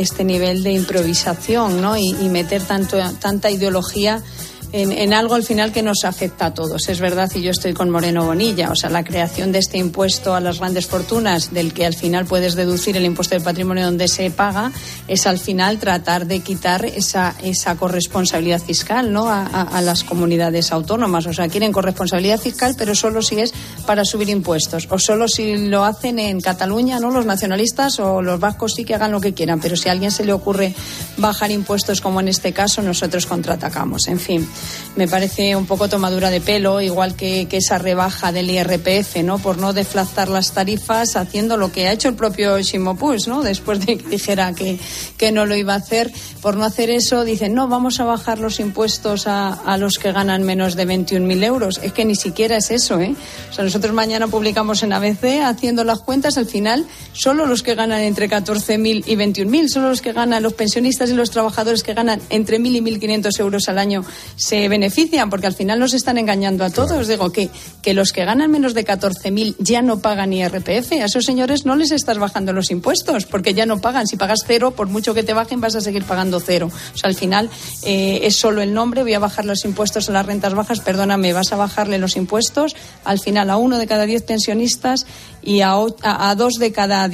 Speaker 6: de improvisación, ¿no? Y meter tanta ideología en algo al final que nos afecta a todos. Es verdad, y yo estoy con Moreno Bonilla, o sea, la creación de este impuesto a las grandes fortunas, del que al final puedes deducir el impuesto del patrimonio donde se paga, es al final tratar de quitar esa corresponsabilidad fiscal, ¿no? A las comunidades autónomas. O sea, quieren corresponsabilidad fiscal, pero solo si es para subir impuestos, o solo si lo hacen en Cataluña, ¿no? Los nacionalistas o los vascos sí que hagan lo que quieran, pero si a alguien se le ocurre bajar impuestos, como en este caso, nosotros contraatacamos. En fin, me parece un poco tomadura de pelo, igual que esa rebaja del IRPF, ¿no? Por no deflactar las tarifas, haciendo lo que ha hecho el propio Ximo Puig, ¿no? Después de que dijera que no lo iba a hacer, por no hacer eso, dicen, no, vamos a bajar los impuestos a los que ganan menos de 21.000 euros. Es que ni siquiera es eso, ¿eh? O sea, nosotros mañana publicamos en ABC, haciendo las cuentas, al final, solo los que ganan entre 14.000 y 21.000, solo los que ganan, los pensionistas y los trabajadores que ganan entre 1.000 y 1.500 euros al año se benefician, porque al final nos están engañando a todos. Claro. Digo que los que ganan menos de 14.000 ya no pagan IRPF. A esos señores no les estás bajando los impuestos, porque ya no pagan. Si pagas 0, por mucho que te bajen, vas a seguir pagando 0. O sea, al final es solo el nombre. Voy a bajar los impuestos a las rentas bajas. Perdóname, vas a bajarle los impuestos al final a 1 de cada 10 pensionistas y a 2 de cada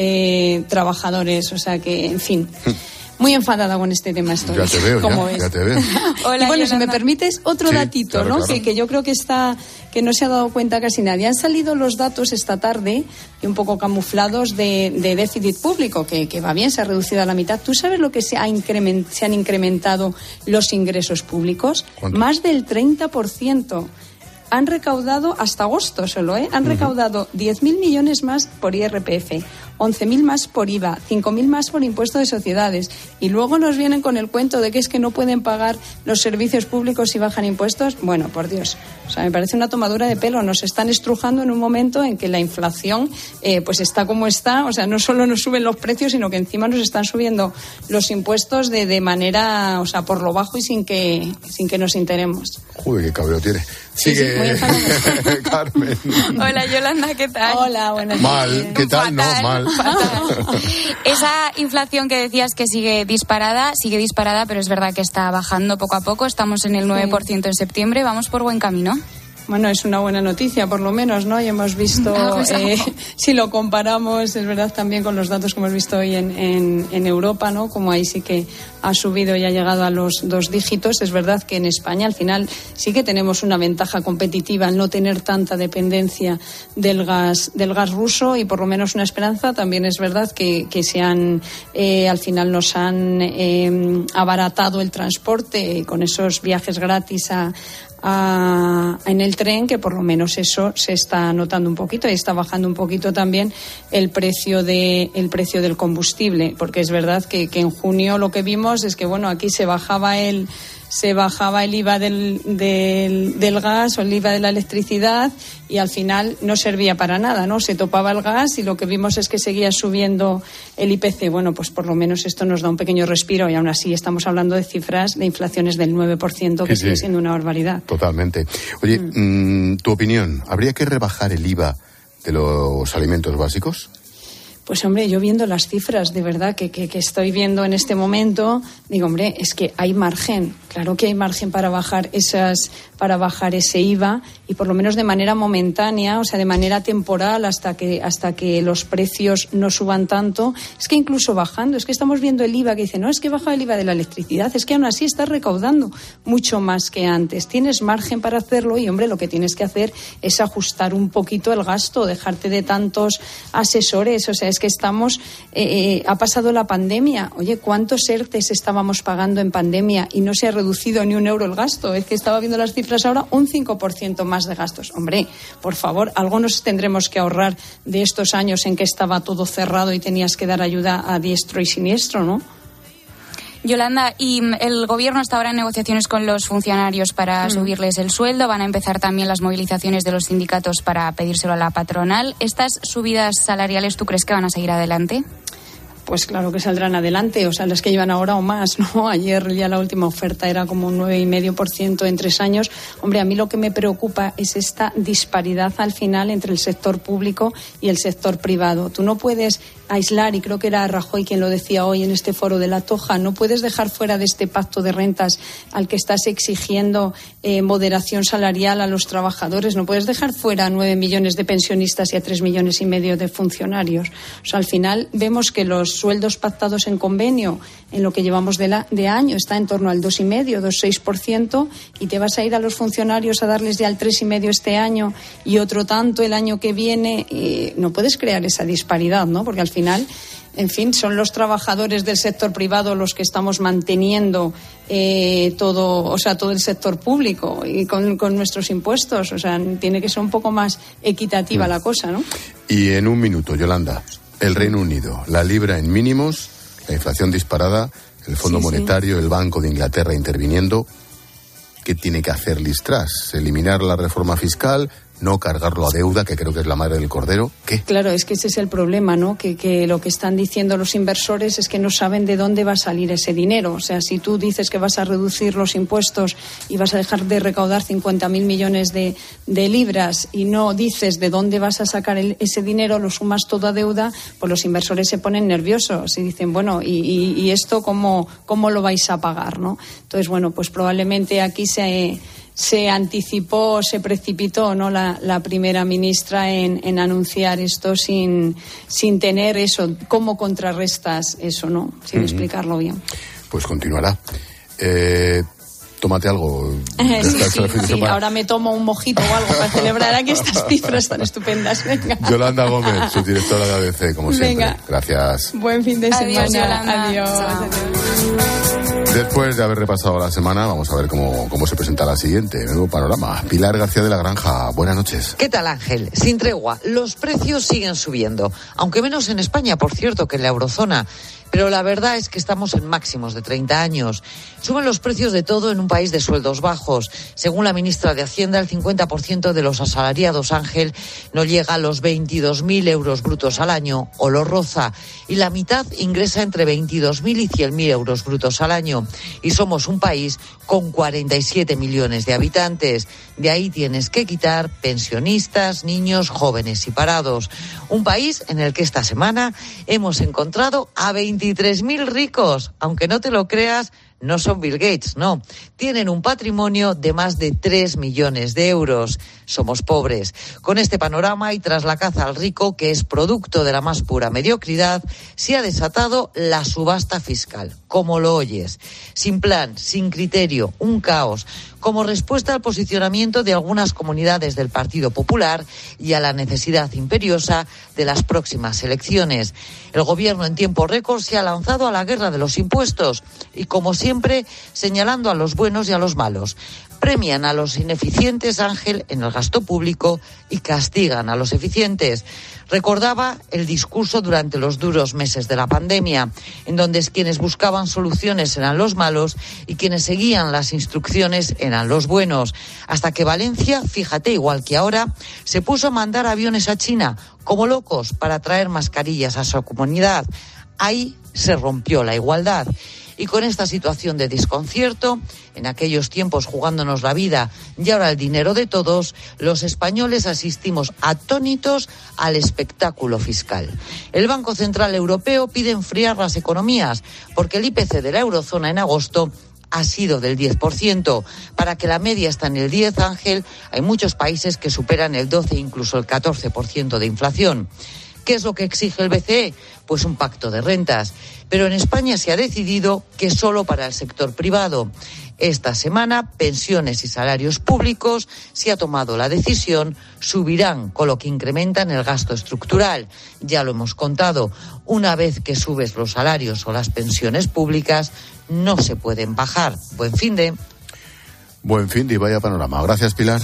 Speaker 6: 10 trabajadores. O sea que, en fin. Muy enfadada con este tema estoy.
Speaker 3: Ya te veo, ya te veo.
Speaker 6: Hola, y bueno, si me permites, otro datito, claro, ¿no? Claro. Que yo creo que no se ha dado cuenta casi nadie. Han salido los datos esta tarde, y un poco camuflados, de déficit público, que va bien, se ha reducido a la mitad. ¿Tú sabes lo que se han incrementado los ingresos públicos?
Speaker 3: ¿Cuánto?
Speaker 6: Más del 30%. Han recaudado, hasta agosto solo, han recaudado 10.000 millones más por IRPF, 11.000 más por IVA, 5.000 más por impuesto de sociedades. Y luego nos vienen con el cuento de que es que no pueden pagar los servicios públicos si bajan impuestos. Bueno, por Dios. O sea, me parece una tomadura de pelo. Nos están estrujando en un momento en que la inflación pues está como está. O sea, no solo nos suben los precios, sino que encima nos están subiendo los impuestos de manera, o sea, por lo bajo y sin que nos enteremos.
Speaker 3: Joder, qué cabreo tiene. Sigue, Carmen.
Speaker 26: Hola, Yolanda, ¿qué tal?
Speaker 6: Hola, buenas noches.
Speaker 3: Mal, ¿qué tal?
Speaker 26: Fatal,
Speaker 3: No, mal.
Speaker 26: Fatal. Esa inflación que decías que sigue disparada, pero es verdad que está bajando poco a poco. Estamos en el 9% en septiembre. ¿Vamos por buen camino?
Speaker 6: Bueno, es una buena noticia, por lo menos, ¿no? Y hemos visto, si lo comparamos, es verdad, también con los datos que hemos visto hoy en Europa, ¿no? Como ahí sí que ha subido y ha llegado a los 2 dígitos. Es verdad que en España, al final, sí que tenemos una ventaja competitiva al no tener tanta dependencia del gas ruso, y por lo menos una esperanza. También es verdad que al final nos han abaratado el transporte con esos viajes gratis en el tren, que por lo menos eso se está notando un poquito, y está bajando un poquito también el precio del combustible, porque es verdad que en junio lo que vimos es que, bueno, aquí se bajaba el IVA del gas o el IVA de la electricidad, y al final no servía para nada, ¿no? Se topaba el gas y lo que vimos es que seguía subiendo el IPC. Bueno, pues por lo menos esto nos da un pequeño respiro, y aún así estamos hablando de cifras de inflaciones del 9%, que sigue siendo una barbaridad.
Speaker 3: Totalmente. Oye, tu opinión, ¿habría que rebajar el IVA de los alimentos básicos?
Speaker 6: Pues hombre, yo viendo las cifras de verdad que estoy viendo en este momento, digo, hombre, es que hay margen, claro que hay margen para bajar ese IVA, y por lo menos de manera momentánea, o sea, de manera temporal, hasta que los precios no suban tanto. Es que incluso bajando, es que estamos viendo el IVA que dice, no, es que baja el IVA de la electricidad, es que aún así estás recaudando mucho más que antes. Tienes margen para hacerlo, y hombre, lo que tienes que hacer es ajustar un poquito el gasto, dejarte de tantos asesores. O sea, es que ha pasado la pandemia. Oye, ¿cuántos ERTEs estábamos pagando en pandemia y no se ha reducido ni €1 el gasto? Es que estaba viendo las cifras ahora, un 5% más de gastos. Hombre, por favor, algo nos tendremos que ahorrar de estos años en que estaba todo cerrado y tenías que dar ayuda a diestro y siniestro, ¿no?
Speaker 26: Yolanda, y el Gobierno está ahora en negociaciones con los funcionarios para subirles el sueldo. Van a empezar también las movilizaciones de los sindicatos para pedírselo a la patronal. ¿Estas subidas salariales tú crees que van a seguir adelante?
Speaker 6: Pues claro que saldrán adelante, o sea, las que llevan ahora o más, ¿no? Ayer ya la última oferta era como un 9,5% en 3 años. Hombre, a mí lo que me preocupa es esta disparidad al final entre el sector público y el sector privado. Tú no puedes aislar, y creo que era Rajoy quien lo decía hoy en este foro de La Toja, no puedes dejar fuera de este pacto de rentas al que estás exigiendo moderación salarial a los trabajadores, no puedes dejar fuera a 9 millones de pensionistas y a 3,5 millones de funcionarios. O sea, al final vemos que los sueldos pactados en convenio en lo que llevamos de año está en torno al 2,5%, 2,6%, y te vas a ir a los funcionarios a darles ya el 3,5% este año y otro tanto el año que viene. No puedes crear esa disparidad, ¿no? Porque al final, en fin, son los trabajadores del sector privado los que estamos manteniendo todo el sector público, y con nuestros impuestos. O sea, tiene que ser un poco más equitativa la cosa, ¿no?
Speaker 3: Y en un minuto, Yolanda, el Reino Unido, la libra en mínimos, la inflación disparada, el Fondo Monetario, el Banco de Inglaterra interviniendo. ¿Qué tiene que hacer Liz Truss? ¿Eliminar la reforma fiscal? ¿No cargarlo a deuda, que creo que es la madre del cordero? ¿Qué?
Speaker 6: Claro, es que ese es el problema, ¿no? Que lo que están diciendo los inversores es que no saben de dónde va a salir ese dinero. O sea, si tú dices que vas a reducir los impuestos y vas a dejar de recaudar 50.000 millones de libras y no dices de dónde vas a sacar ese dinero, lo sumas todo a deuda, pues los inversores se ponen nerviosos y dicen, bueno, ¿y esto cómo lo vais a pagar, no? Entonces, bueno, pues probablemente aquí se anticipó, se precipitó, ¿no? La primera ministra en anunciar esto sin tener eso. ¿Cómo contrarrestas eso, no? Sin explicarlo bien.
Speaker 3: Pues continuará. Tómate algo.
Speaker 6: Sí, ahora me tomo un mojito o algo para celebrar aquí estas cifras tan estupendas. Venga.
Speaker 3: Yolanda Gómez, su directora de ABC, como siempre.
Speaker 6: Venga.
Speaker 3: Gracias.
Speaker 6: Buen fin de semana.
Speaker 26: Adiós.
Speaker 3: Después de haber repasado la semana, vamos a ver cómo se presenta la siguiente. Nuevo panorama. Pilar García de la Granja, buenas noches.
Speaker 7: ¿Qué tal, Ángel? Sin tregua, los precios siguen subiendo, aunque menos en España, por cierto, que en la eurozona. Pero la verdad es que estamos en máximos de 30 años. Suben los precios de todo en un país de sueldos bajos. Según la ministra de Hacienda, el 50% de los asalariados, Ángel, no llega a los 22.000 euros brutos al año, o lo roza. Y la mitad ingresa entre 22.000 y 100.000 euros brutos al año. Y somos un país con 47 millones de habitantes. De ahí tienes que quitar pensionistas, niños, jóvenes y parados. Un país en el que esta semana hemos encontrado a 23.000 ricos. Aunque no te lo creas, No son Bill Gates, no. Tienen un patrimonio de más de 3 millones de euros. Somos pobres. Con este panorama y tras la caza al rico, que es producto de la más pura mediocridad, se ha desatado la subasta fiscal. Como lo oyes. Sin plan, sin criterio, un caos. Como respuesta al posicionamiento de algunas comunidades del Partido Popular y a la necesidad imperiosa de las próximas elecciones. El Gobierno en tiempo récord se ha lanzado a la guerra de los impuestos y, como siempre, señalando a los buenos y a los malos. Premian a los ineficientes, Ángel, en el gasto público y castigan a los eficientes. Recordaba el discurso durante los duros meses de la pandemia, en donde quienes buscaban soluciones eran los malos y quienes seguían las instrucciones eran los buenos. Hasta que Valencia, fíjate, igual que ahora, se puso a mandar aviones a China como locos para traer mascarillas a su comunidad. Ahí se rompió la igualdad. Y con esta situación de desconcierto, en aquellos tiempos jugándonos la vida y ahora el dinero de todos, los españoles asistimos atónitos al espectáculo fiscal. El Banco Central Europeo pide enfriar las economías porque el IPC de la eurozona en agosto ha sido del 10%. Para que la media está en el 10, Ángel, hay muchos países que superan el 12, incluso el 14% de inflación. ¿Qué es lo que exige el BCE? Pues un pacto de rentas. Pero en España se ha decidido que solo para el sector privado. Esta semana, pensiones y salarios públicos, se ha tomado la decisión, subirán, con lo que incrementan el gasto estructural. Ya lo hemos contado, una vez que subes los salarios o las pensiones públicas, no se pueden bajar. Buen fin de y
Speaker 3: vaya panorama. Gracias, Pilar.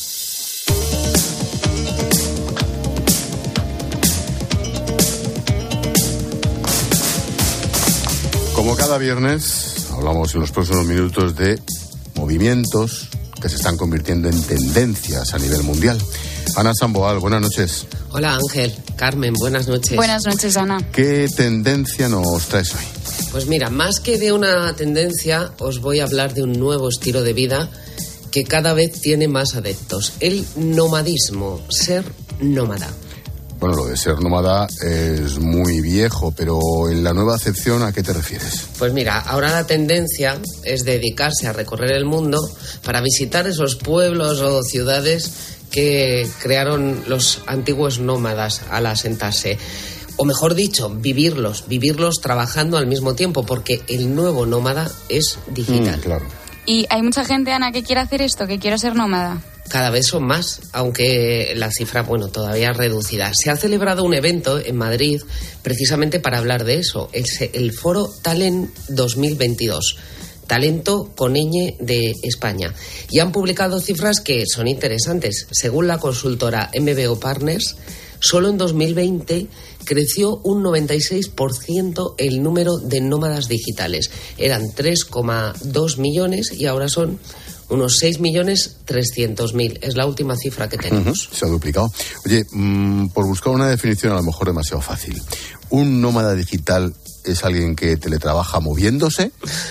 Speaker 3: Como cada viernes, hablamos en los próximos minutos de movimientos que se están convirtiendo en tendencias a nivel mundial. Ana Samboal, buenas noches.
Speaker 8: Hola Ángel, Carmen, buenas noches.
Speaker 26: Buenas noches, Ana.
Speaker 3: ¿Qué tendencia nos traes hoy?
Speaker 8: Pues mira, más que de una tendencia, os voy a hablar de un nuevo estilo de vida que cada vez tiene más adeptos. El nomadismo, ser nómada.
Speaker 3: Bueno, lo de ser nómada es muy viejo, pero en la nueva acepción, ¿a qué te refieres?
Speaker 8: Pues mira, ahora la tendencia es dedicarse a recorrer el mundo para visitar esos pueblos o ciudades que crearon los antiguos nómadas al asentarse. O mejor dicho, vivirlos trabajando al mismo tiempo, porque el nuevo nómada es digital.
Speaker 3: Claro.
Speaker 26: Y hay mucha gente, Ana, que quiere hacer esto, que quiere ser nómada.
Speaker 8: Cada vez son más, aunque la cifra, todavía es reducida. Se ha celebrado un evento en Madrid precisamente para hablar de eso, el Foro Talent 2022. Talento con ñ de España. Y han publicado cifras que son interesantes. Según la consultora MBO Partners, solo en 2020 creció un 96% el número de nómadas digitales. Eran 3,2 millones y ahora son unos 6.300.000. Es la última cifra que tenemos.
Speaker 3: Se ha duplicado. Oye, por buscar una definición a lo mejor demasiado fácil. ¿Un nómada digital es alguien que teletrabaja moviéndose?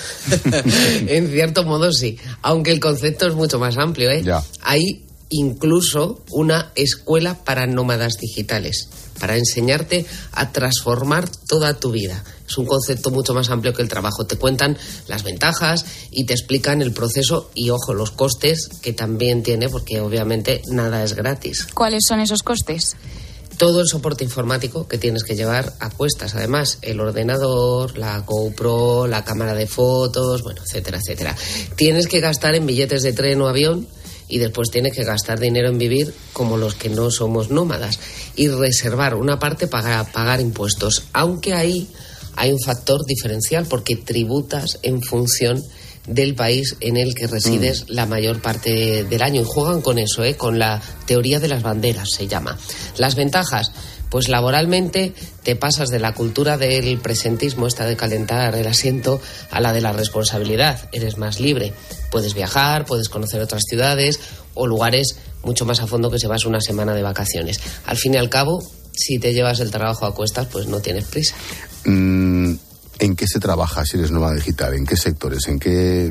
Speaker 8: En cierto modo sí, aunque el concepto es mucho más amplio, ¿eh?
Speaker 3: Ya.
Speaker 8: Hay incluso una escuela para nómadas digitales, para enseñarte a transformar toda tu vida. Es un concepto mucho más amplio que el trabajo. Te cuentan las ventajas y te explican el proceso y, ojo, los costes que también tiene, porque obviamente nada es gratis.
Speaker 26: ¿Cuáles son esos costes?
Speaker 8: Todo el soporte informático que tienes que llevar a cuestas, además, el ordenador, la GoPro, la cámara de fotos, etcétera, etcétera. Tienes que gastar en billetes de tren o avión y después tienes que gastar dinero en vivir como los que no somos nómadas y reservar una parte para pagar impuestos, aunque ahí hay un factor diferencial porque tributas en función del país en el que resides la mayor parte del año y juegan con eso, con la teoría de las banderas se llama. Las ventajas, pues laboralmente te pasas de la cultura del presentismo, esta de calentar el asiento, a la de la responsabilidad, eres más libre, puedes viajar, puedes conocer otras ciudades o lugares mucho más a fondo que si vas una semana de vacaciones. Al fin y al cabo, si te llevas el trabajo a cuestas, pues no tienes prisa.
Speaker 3: ¿En qué se trabaja si eres nómada digital? ¿En qué sectores? ¿En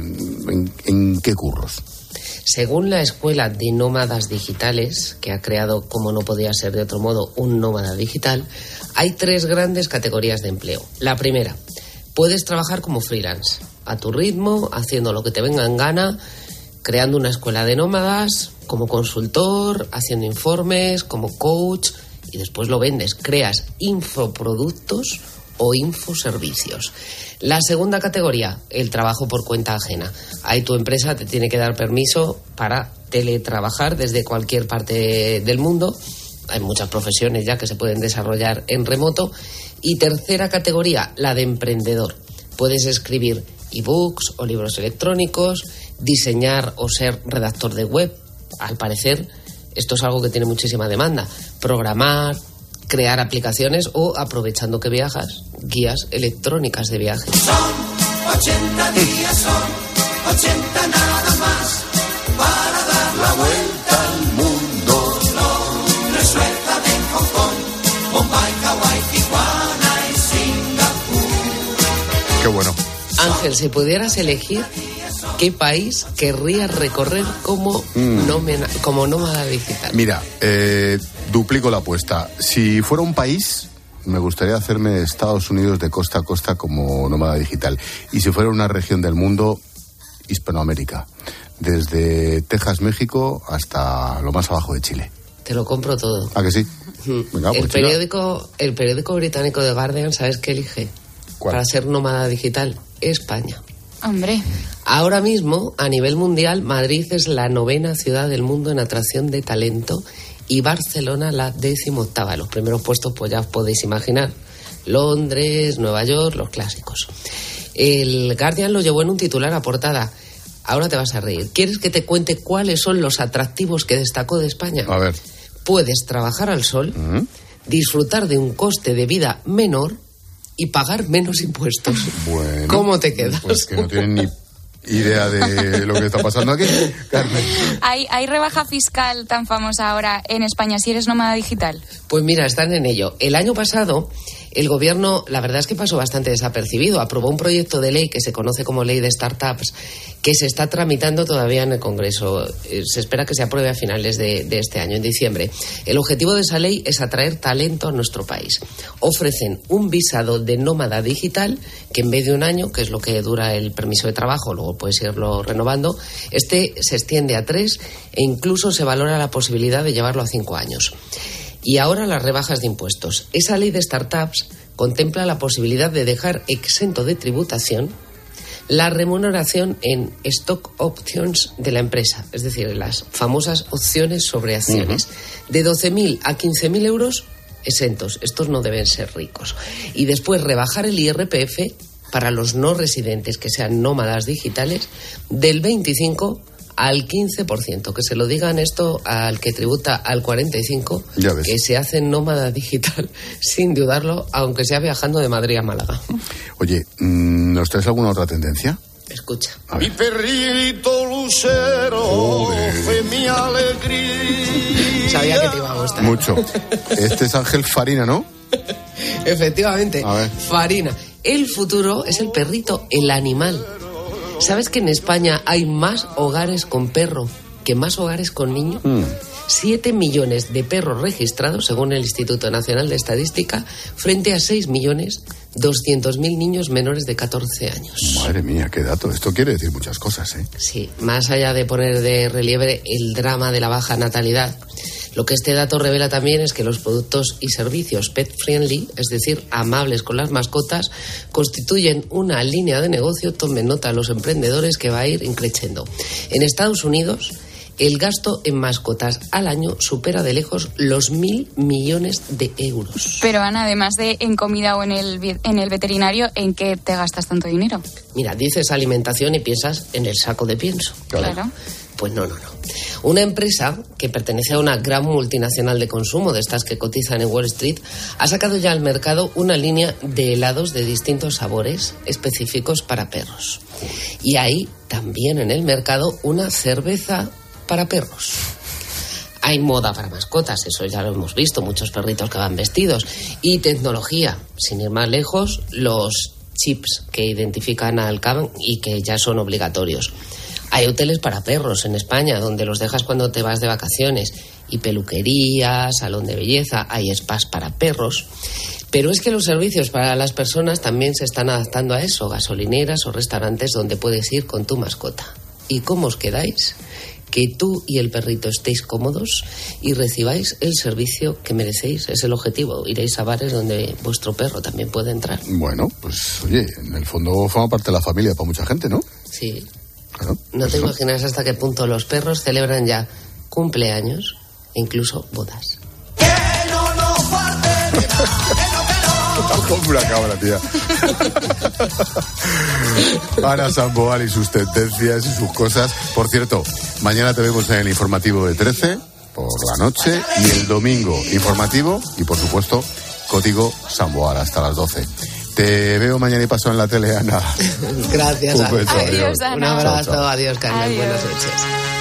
Speaker 3: qué curros?
Speaker 8: Según la Escuela de Nómadas Digitales, que ha creado, como no podía ser de otro modo, un nómada digital, hay 3 grandes categorías de empleo. La primera, Puedes trabajar como freelance, a tu ritmo, haciendo lo que te venga en gana, creando una escuela de nómadas, como consultor, haciendo informes, como coach, y después lo vendes. Creas infoproductos o infoservicios. La segunda categoría, el trabajo por cuenta ajena. Ahí tu empresa te tiene que dar permiso para teletrabajar desde cualquier parte del mundo. Hay muchas profesiones ya que se pueden desarrollar en remoto. Y tercera categoría, la de emprendedor. Puedes escribir ebooks o libros electrónicos, diseñar o ser redactor de web. Al parecer, esto es algo que tiene muchísima demanda. Programar, crear aplicaciones o, aprovechando que viajas, guías electrónicas de viaje.
Speaker 9: Son 80 días, son 80 nada más para dar la vuelta al mundo. No es Suecia de Hong Kong, Bombay, Hawái, Tijuana y Singapur.
Speaker 3: Qué bueno.
Speaker 8: Ángel, si pudieras elegir, ¿qué país querrías recorrer como nómada digital?
Speaker 3: Mira, duplico la apuesta. Si fuera un país, me gustaría hacerme Estados Unidos de costa a costa como nómada digital. Y si fuera una región del mundo, Hispanoamérica. Desde Texas, México, hasta lo más abajo de Chile.
Speaker 8: Te lo compro todo.
Speaker 3: ¿Ah, que sí? Venga,
Speaker 8: el periódico británico The Guardian, ¿sabes qué elige?
Speaker 3: ¿Cuál?
Speaker 8: Para ser nómada digital, España.
Speaker 26: Hombre.
Speaker 8: Ahora mismo, a nivel mundial, Madrid es la 9ª ciudad del mundo en atracción de talento y Barcelona la 18ª. Los primeros puestos, pues ya os podéis imaginar. Londres, Nueva York, los clásicos. El Guardian lo llevó en un titular a portada. Ahora te vas a reír. ¿Quieres que te cuente cuáles son los atractivos que destacó de España?
Speaker 3: A ver.
Speaker 8: Puedes trabajar al sol, disfrutar de un coste de vida menor y pagar menos impuestos.
Speaker 3: Bueno,
Speaker 8: ¿cómo te quedas?
Speaker 3: Pues que no tienen ni idea de lo que está pasando aquí, Carmen.
Speaker 26: ¿Hay rebaja fiscal tan famosa ahora en España si eres nómada digital?
Speaker 8: Pues mira, están en ello. El año pasado, el gobierno, la verdad es que pasó bastante desapercibido. Aprobó un proyecto de ley que se conoce como Ley de Startups, que se está tramitando todavía en el Congreso. Se espera que se apruebe a finales de este año, en diciembre. El objetivo de esa ley es atraer talento a nuestro país. Ofrecen un visado de nómada digital que en vez de un año, que es lo que dura el permiso de trabajo, luego puedes irlo renovando, este se extiende a 3 e incluso se valora la posibilidad de llevarlo a 5 años. Y ahora las rebajas de impuestos. Esa ley de startups contempla la posibilidad de dejar exento de tributación la remuneración en stock options de la empresa, es decir, las famosas opciones sobre acciones. De 12.000 a 15.000 euros exentos. Estos no deben ser ricos. Y después rebajar el IRPF para los no residentes que sean nómadas digitales del 25 al 15%, que se lo digan esto al que tributa al 45%, que se hace nómada digital sin dudarlo, aunque sea viajando de Madrid a Málaga.
Speaker 3: Oye, ¿nos traes alguna otra tendencia?
Speaker 8: Escucha.
Speaker 9: Mi perrito lucero fue mi alegría.
Speaker 8: Sabía que te iba a gustar.
Speaker 3: Mucho. Este es Ángel Farina, ¿no?
Speaker 8: Efectivamente.
Speaker 3: A ver.
Speaker 8: Farina. El futuro es el perrito, el animal. ¿Sabes que en España hay más hogares con perro que más hogares con niño? 7 millones de perros registrados, según el Instituto Nacional de Estadística, frente a 6.200.000 niños menores de 14 años.
Speaker 3: Madre mía, qué dato. Esto quiere decir muchas cosas, ¿eh?
Speaker 8: Sí, más allá de poner de relieve el drama de la baja natalidad, lo que este dato revela también es que los productos y servicios pet-friendly, es decir, amables con las mascotas, constituyen una línea de negocio, tomen nota los emprendedores, que va a ir increciendo. En Estados Unidos, el gasto en mascotas al año supera de lejos los 1.000 millones de euros.
Speaker 26: Pero Ana, además de en comida o en el veterinario, ¿en qué te gastas tanto dinero?
Speaker 8: Mira, dices alimentación y piensas en el saco de pienso.
Speaker 26: Claro.
Speaker 8: Pues no. Una empresa que pertenece a una gran multinacional de consumo, de estas que cotizan en Wall Street, ha sacado ya al mercado una línea de helados de distintos sabores específicos para perros. Y hay también en el mercado una cerveza para perros. Hay moda para mascotas, eso ya lo hemos visto, muchos perritos que van vestidos. Y tecnología, sin ir más lejos, los chips que identifican al can y que ya son obligatorios. Hay hoteles para perros en España, donde los dejas cuando te vas de vacaciones. Y peluquería, salón de belleza, hay spas para perros. Pero es que los servicios para las personas también se están adaptando a eso, gasolineras o restaurantes donde puedes ir con tu mascota. ¿Y cómo os quedáis? Que tú y el perrito estéis cómodos y recibáis el servicio que merecéis. Es el objetivo. Iréis a bares donde vuestro perro también puede entrar.
Speaker 3: Bueno, pues oye, en el fondo forma parte de la familia para mucha gente, ¿no?
Speaker 8: Sí.
Speaker 3: Claro,
Speaker 8: no te imaginas hasta qué punto los perros celebran ya cumpleaños e incluso bodas.
Speaker 3: Como una cabra, tía. Ana Samboal y sus tendencias y sus cosas. Por cierto, mañana te vemos en el informativo de 13 por la noche y el domingo informativo y, por supuesto, Código Samboal hasta las 12. Te veo mañana y pasado en la tele, Ana.
Speaker 8: Gracias,
Speaker 3: Un beso,
Speaker 8: adiós.
Speaker 3: Ana.
Speaker 8: Un abrazo,
Speaker 3: chao, chao.
Speaker 8: Adiós, Carmen.
Speaker 26: Adiós.
Speaker 8: Buenas noches.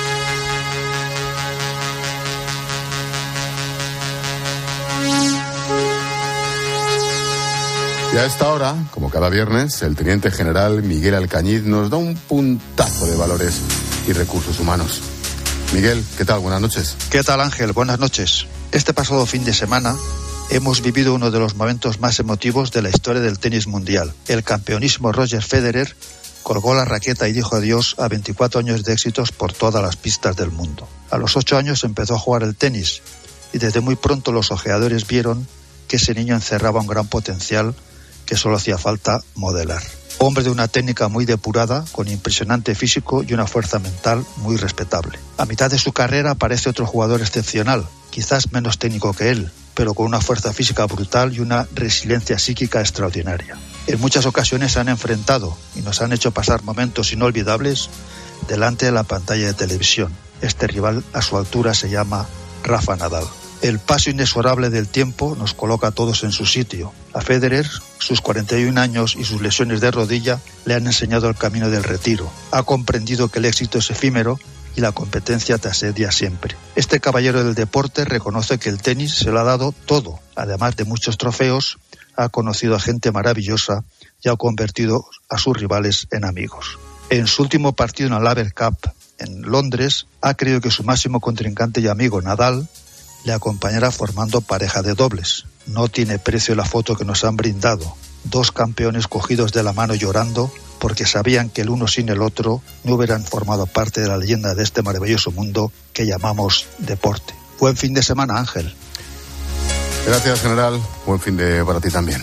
Speaker 3: Y a esta hora, como cada viernes, el teniente general Miguel Alcañiz nos da un puntazo de valores y recursos humanos. Miguel, ¿qué tal? Buenas noches.
Speaker 10: ¿Qué tal, Ángel? Buenas noches. Este pasado fin de semana hemos vivido uno de los momentos más emotivos de la historia del tenis mundial. El campeonísimo Roger Federer colgó la raqueta y dijo adiós a 24 años de éxitos por todas las pistas del mundo. A los 8 años empezó a jugar el tenis y desde muy pronto los ojeadores vieron que ese niño encerraba un gran potencial que solo hacía falta modelar. Hombre de una técnica muy depurada, con impresionante físico y una fuerza mental muy respetable. A mitad de su carrera aparece otro jugador excepcional, quizás menos técnico que él, pero con una fuerza física brutal y una resiliencia psíquica extraordinaria. En muchas ocasiones se han enfrentado y nos han hecho pasar momentos inolvidables delante de la pantalla de televisión. Este rival a su altura se llama Rafa Nadal. El paso inexorable del tiempo nos coloca a todos en su sitio. A Federer, sus 41 años y sus lesiones de rodilla le han enseñado el camino del retiro. Ha comprendido que el éxito es efímero y la competencia te asedia siempre. Este caballero del deporte reconoce que el tenis se lo ha dado todo. Además de muchos trofeos, ha conocido a gente maravillosa y ha convertido a sus rivales en amigos. En su último partido en la Laver Cup en Londres, ha creído que su máximo contrincante y amigo Nadal le acompañará formando pareja de dobles. No tiene precio la foto que nos han brindado. Dos campeones cogidos de la mano llorando porque sabían que el uno sin el otro no hubieran formado parte de la leyenda de este maravilloso mundo que llamamos deporte. Buen fin de semana, Ángel.
Speaker 3: Gracias, general. Buen fin de para ti también.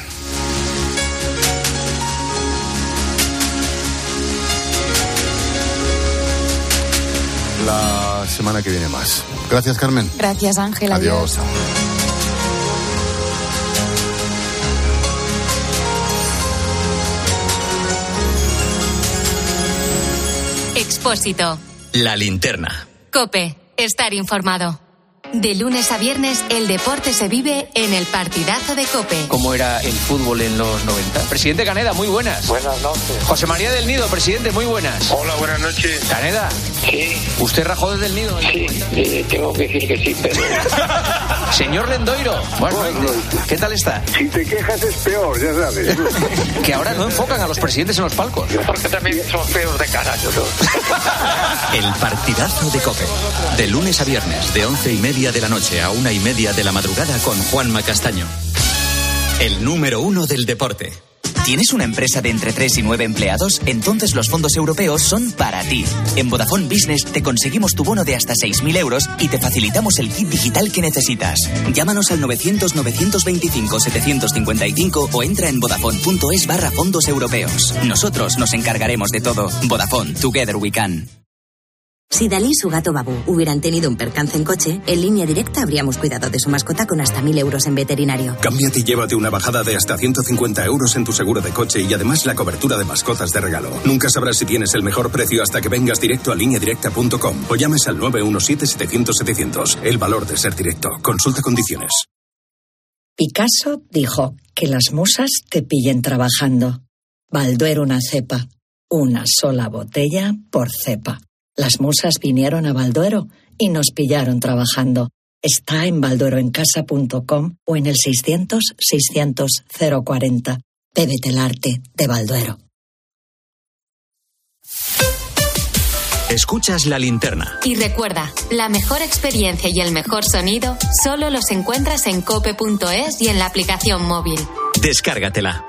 Speaker 3: La semana que viene más. Gracias, Carmen.
Speaker 26: Gracias, Ángel.
Speaker 3: Adiós.
Speaker 1: Expósito.
Speaker 2: La linterna.
Speaker 1: COPE. Estar informado. De lunes a viernes, el deporte se vive en el partidazo de COPE.
Speaker 11: ¿Cómo era el fútbol en los 90? Presidente Caneda, muy buenas.
Speaker 12: Buenas noches.
Speaker 11: José María del Nido, presidente, muy buenas.
Speaker 12: Hola, buenas noches.
Speaker 11: Caneda.
Speaker 12: Sí.
Speaker 11: ¿Usted rajó desde el Nido?
Speaker 12: Sí, tengo que decir que sí, pero...
Speaker 11: Señor Lendoiro, bueno, ¿qué tal está?
Speaker 12: Si te quejas es peor, ya sabes.
Speaker 11: Que ahora no enfocan a los presidentes en los palcos.
Speaker 12: Porque también son feos de cara, todos.
Speaker 2: El partidazo de COPE. De lunes a viernes, de 11:30 de la noche a 1:30 de la madrugada con Juanma Castaño. El número 1 del deporte.
Speaker 13: ¿Tienes una empresa de entre 3 y 9 empleados? Entonces los fondos europeos son para ti. En Vodafone Business te conseguimos tu bono de hasta 6.000 euros y te facilitamos el kit digital que necesitas. Llámanos al 900-925-755 o entra en vodafone.es/fondos europeos. Nosotros nos encargaremos de todo. Vodafone, together we can.
Speaker 14: Si Dalí y su gato Babú hubieran tenido un percance en coche, en Línea Directa habríamos cuidado de su mascota con hasta 1.000 euros en veterinario.
Speaker 20: Cámbiate y llévate una bajada de hasta 150 euros en tu seguro de coche y además la cobertura de mascotas de regalo. Nunca sabrás si tienes el mejor precio hasta que vengas directo a lineadirecta.com o llames al 917-700-700. El valor de ser directo. Consulta condiciones.
Speaker 15: Picasso dijo que las musas te pillen trabajando. Balduero una cepa. Una sola botella por cepa. Las musas vinieron a Balduero y nos pillaron trabajando. Está en baldueroencasa.com o en el 600-600-040. Bébete el arte de Balduero.
Speaker 2: Escuchas La Linterna.
Speaker 1: Y recuerda, la mejor experiencia y el mejor sonido solo los encuentras en cope.es y en la aplicación móvil.
Speaker 2: Descárgatela.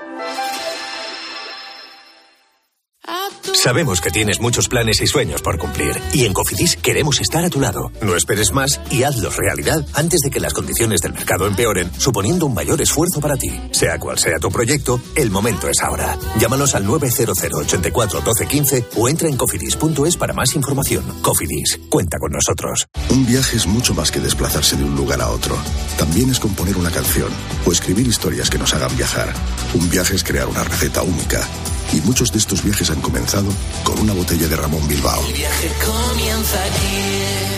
Speaker 4: Sabemos que tienes muchos planes y sueños por cumplir, y en Cofidis queremos estar a tu lado. No esperes más y hazlos realidad antes de que las condiciones del mercado empeoren, suponiendo un mayor esfuerzo para ti. Sea cual sea tu proyecto, el momento es ahora. Llámanos al 900 84 12 15 o entra en cofidis.es para más información. Cofidis, cuenta con nosotros.
Speaker 16: Un viaje es mucho más que desplazarse de un lugar a otro. También es componer una canción o escribir historias que nos hagan viajar. Un viaje es crear una receta única. Y muchos de estos viajes han comenzado con una botella de Ramón Bilbao.
Speaker 9: El viaje comienza aquí.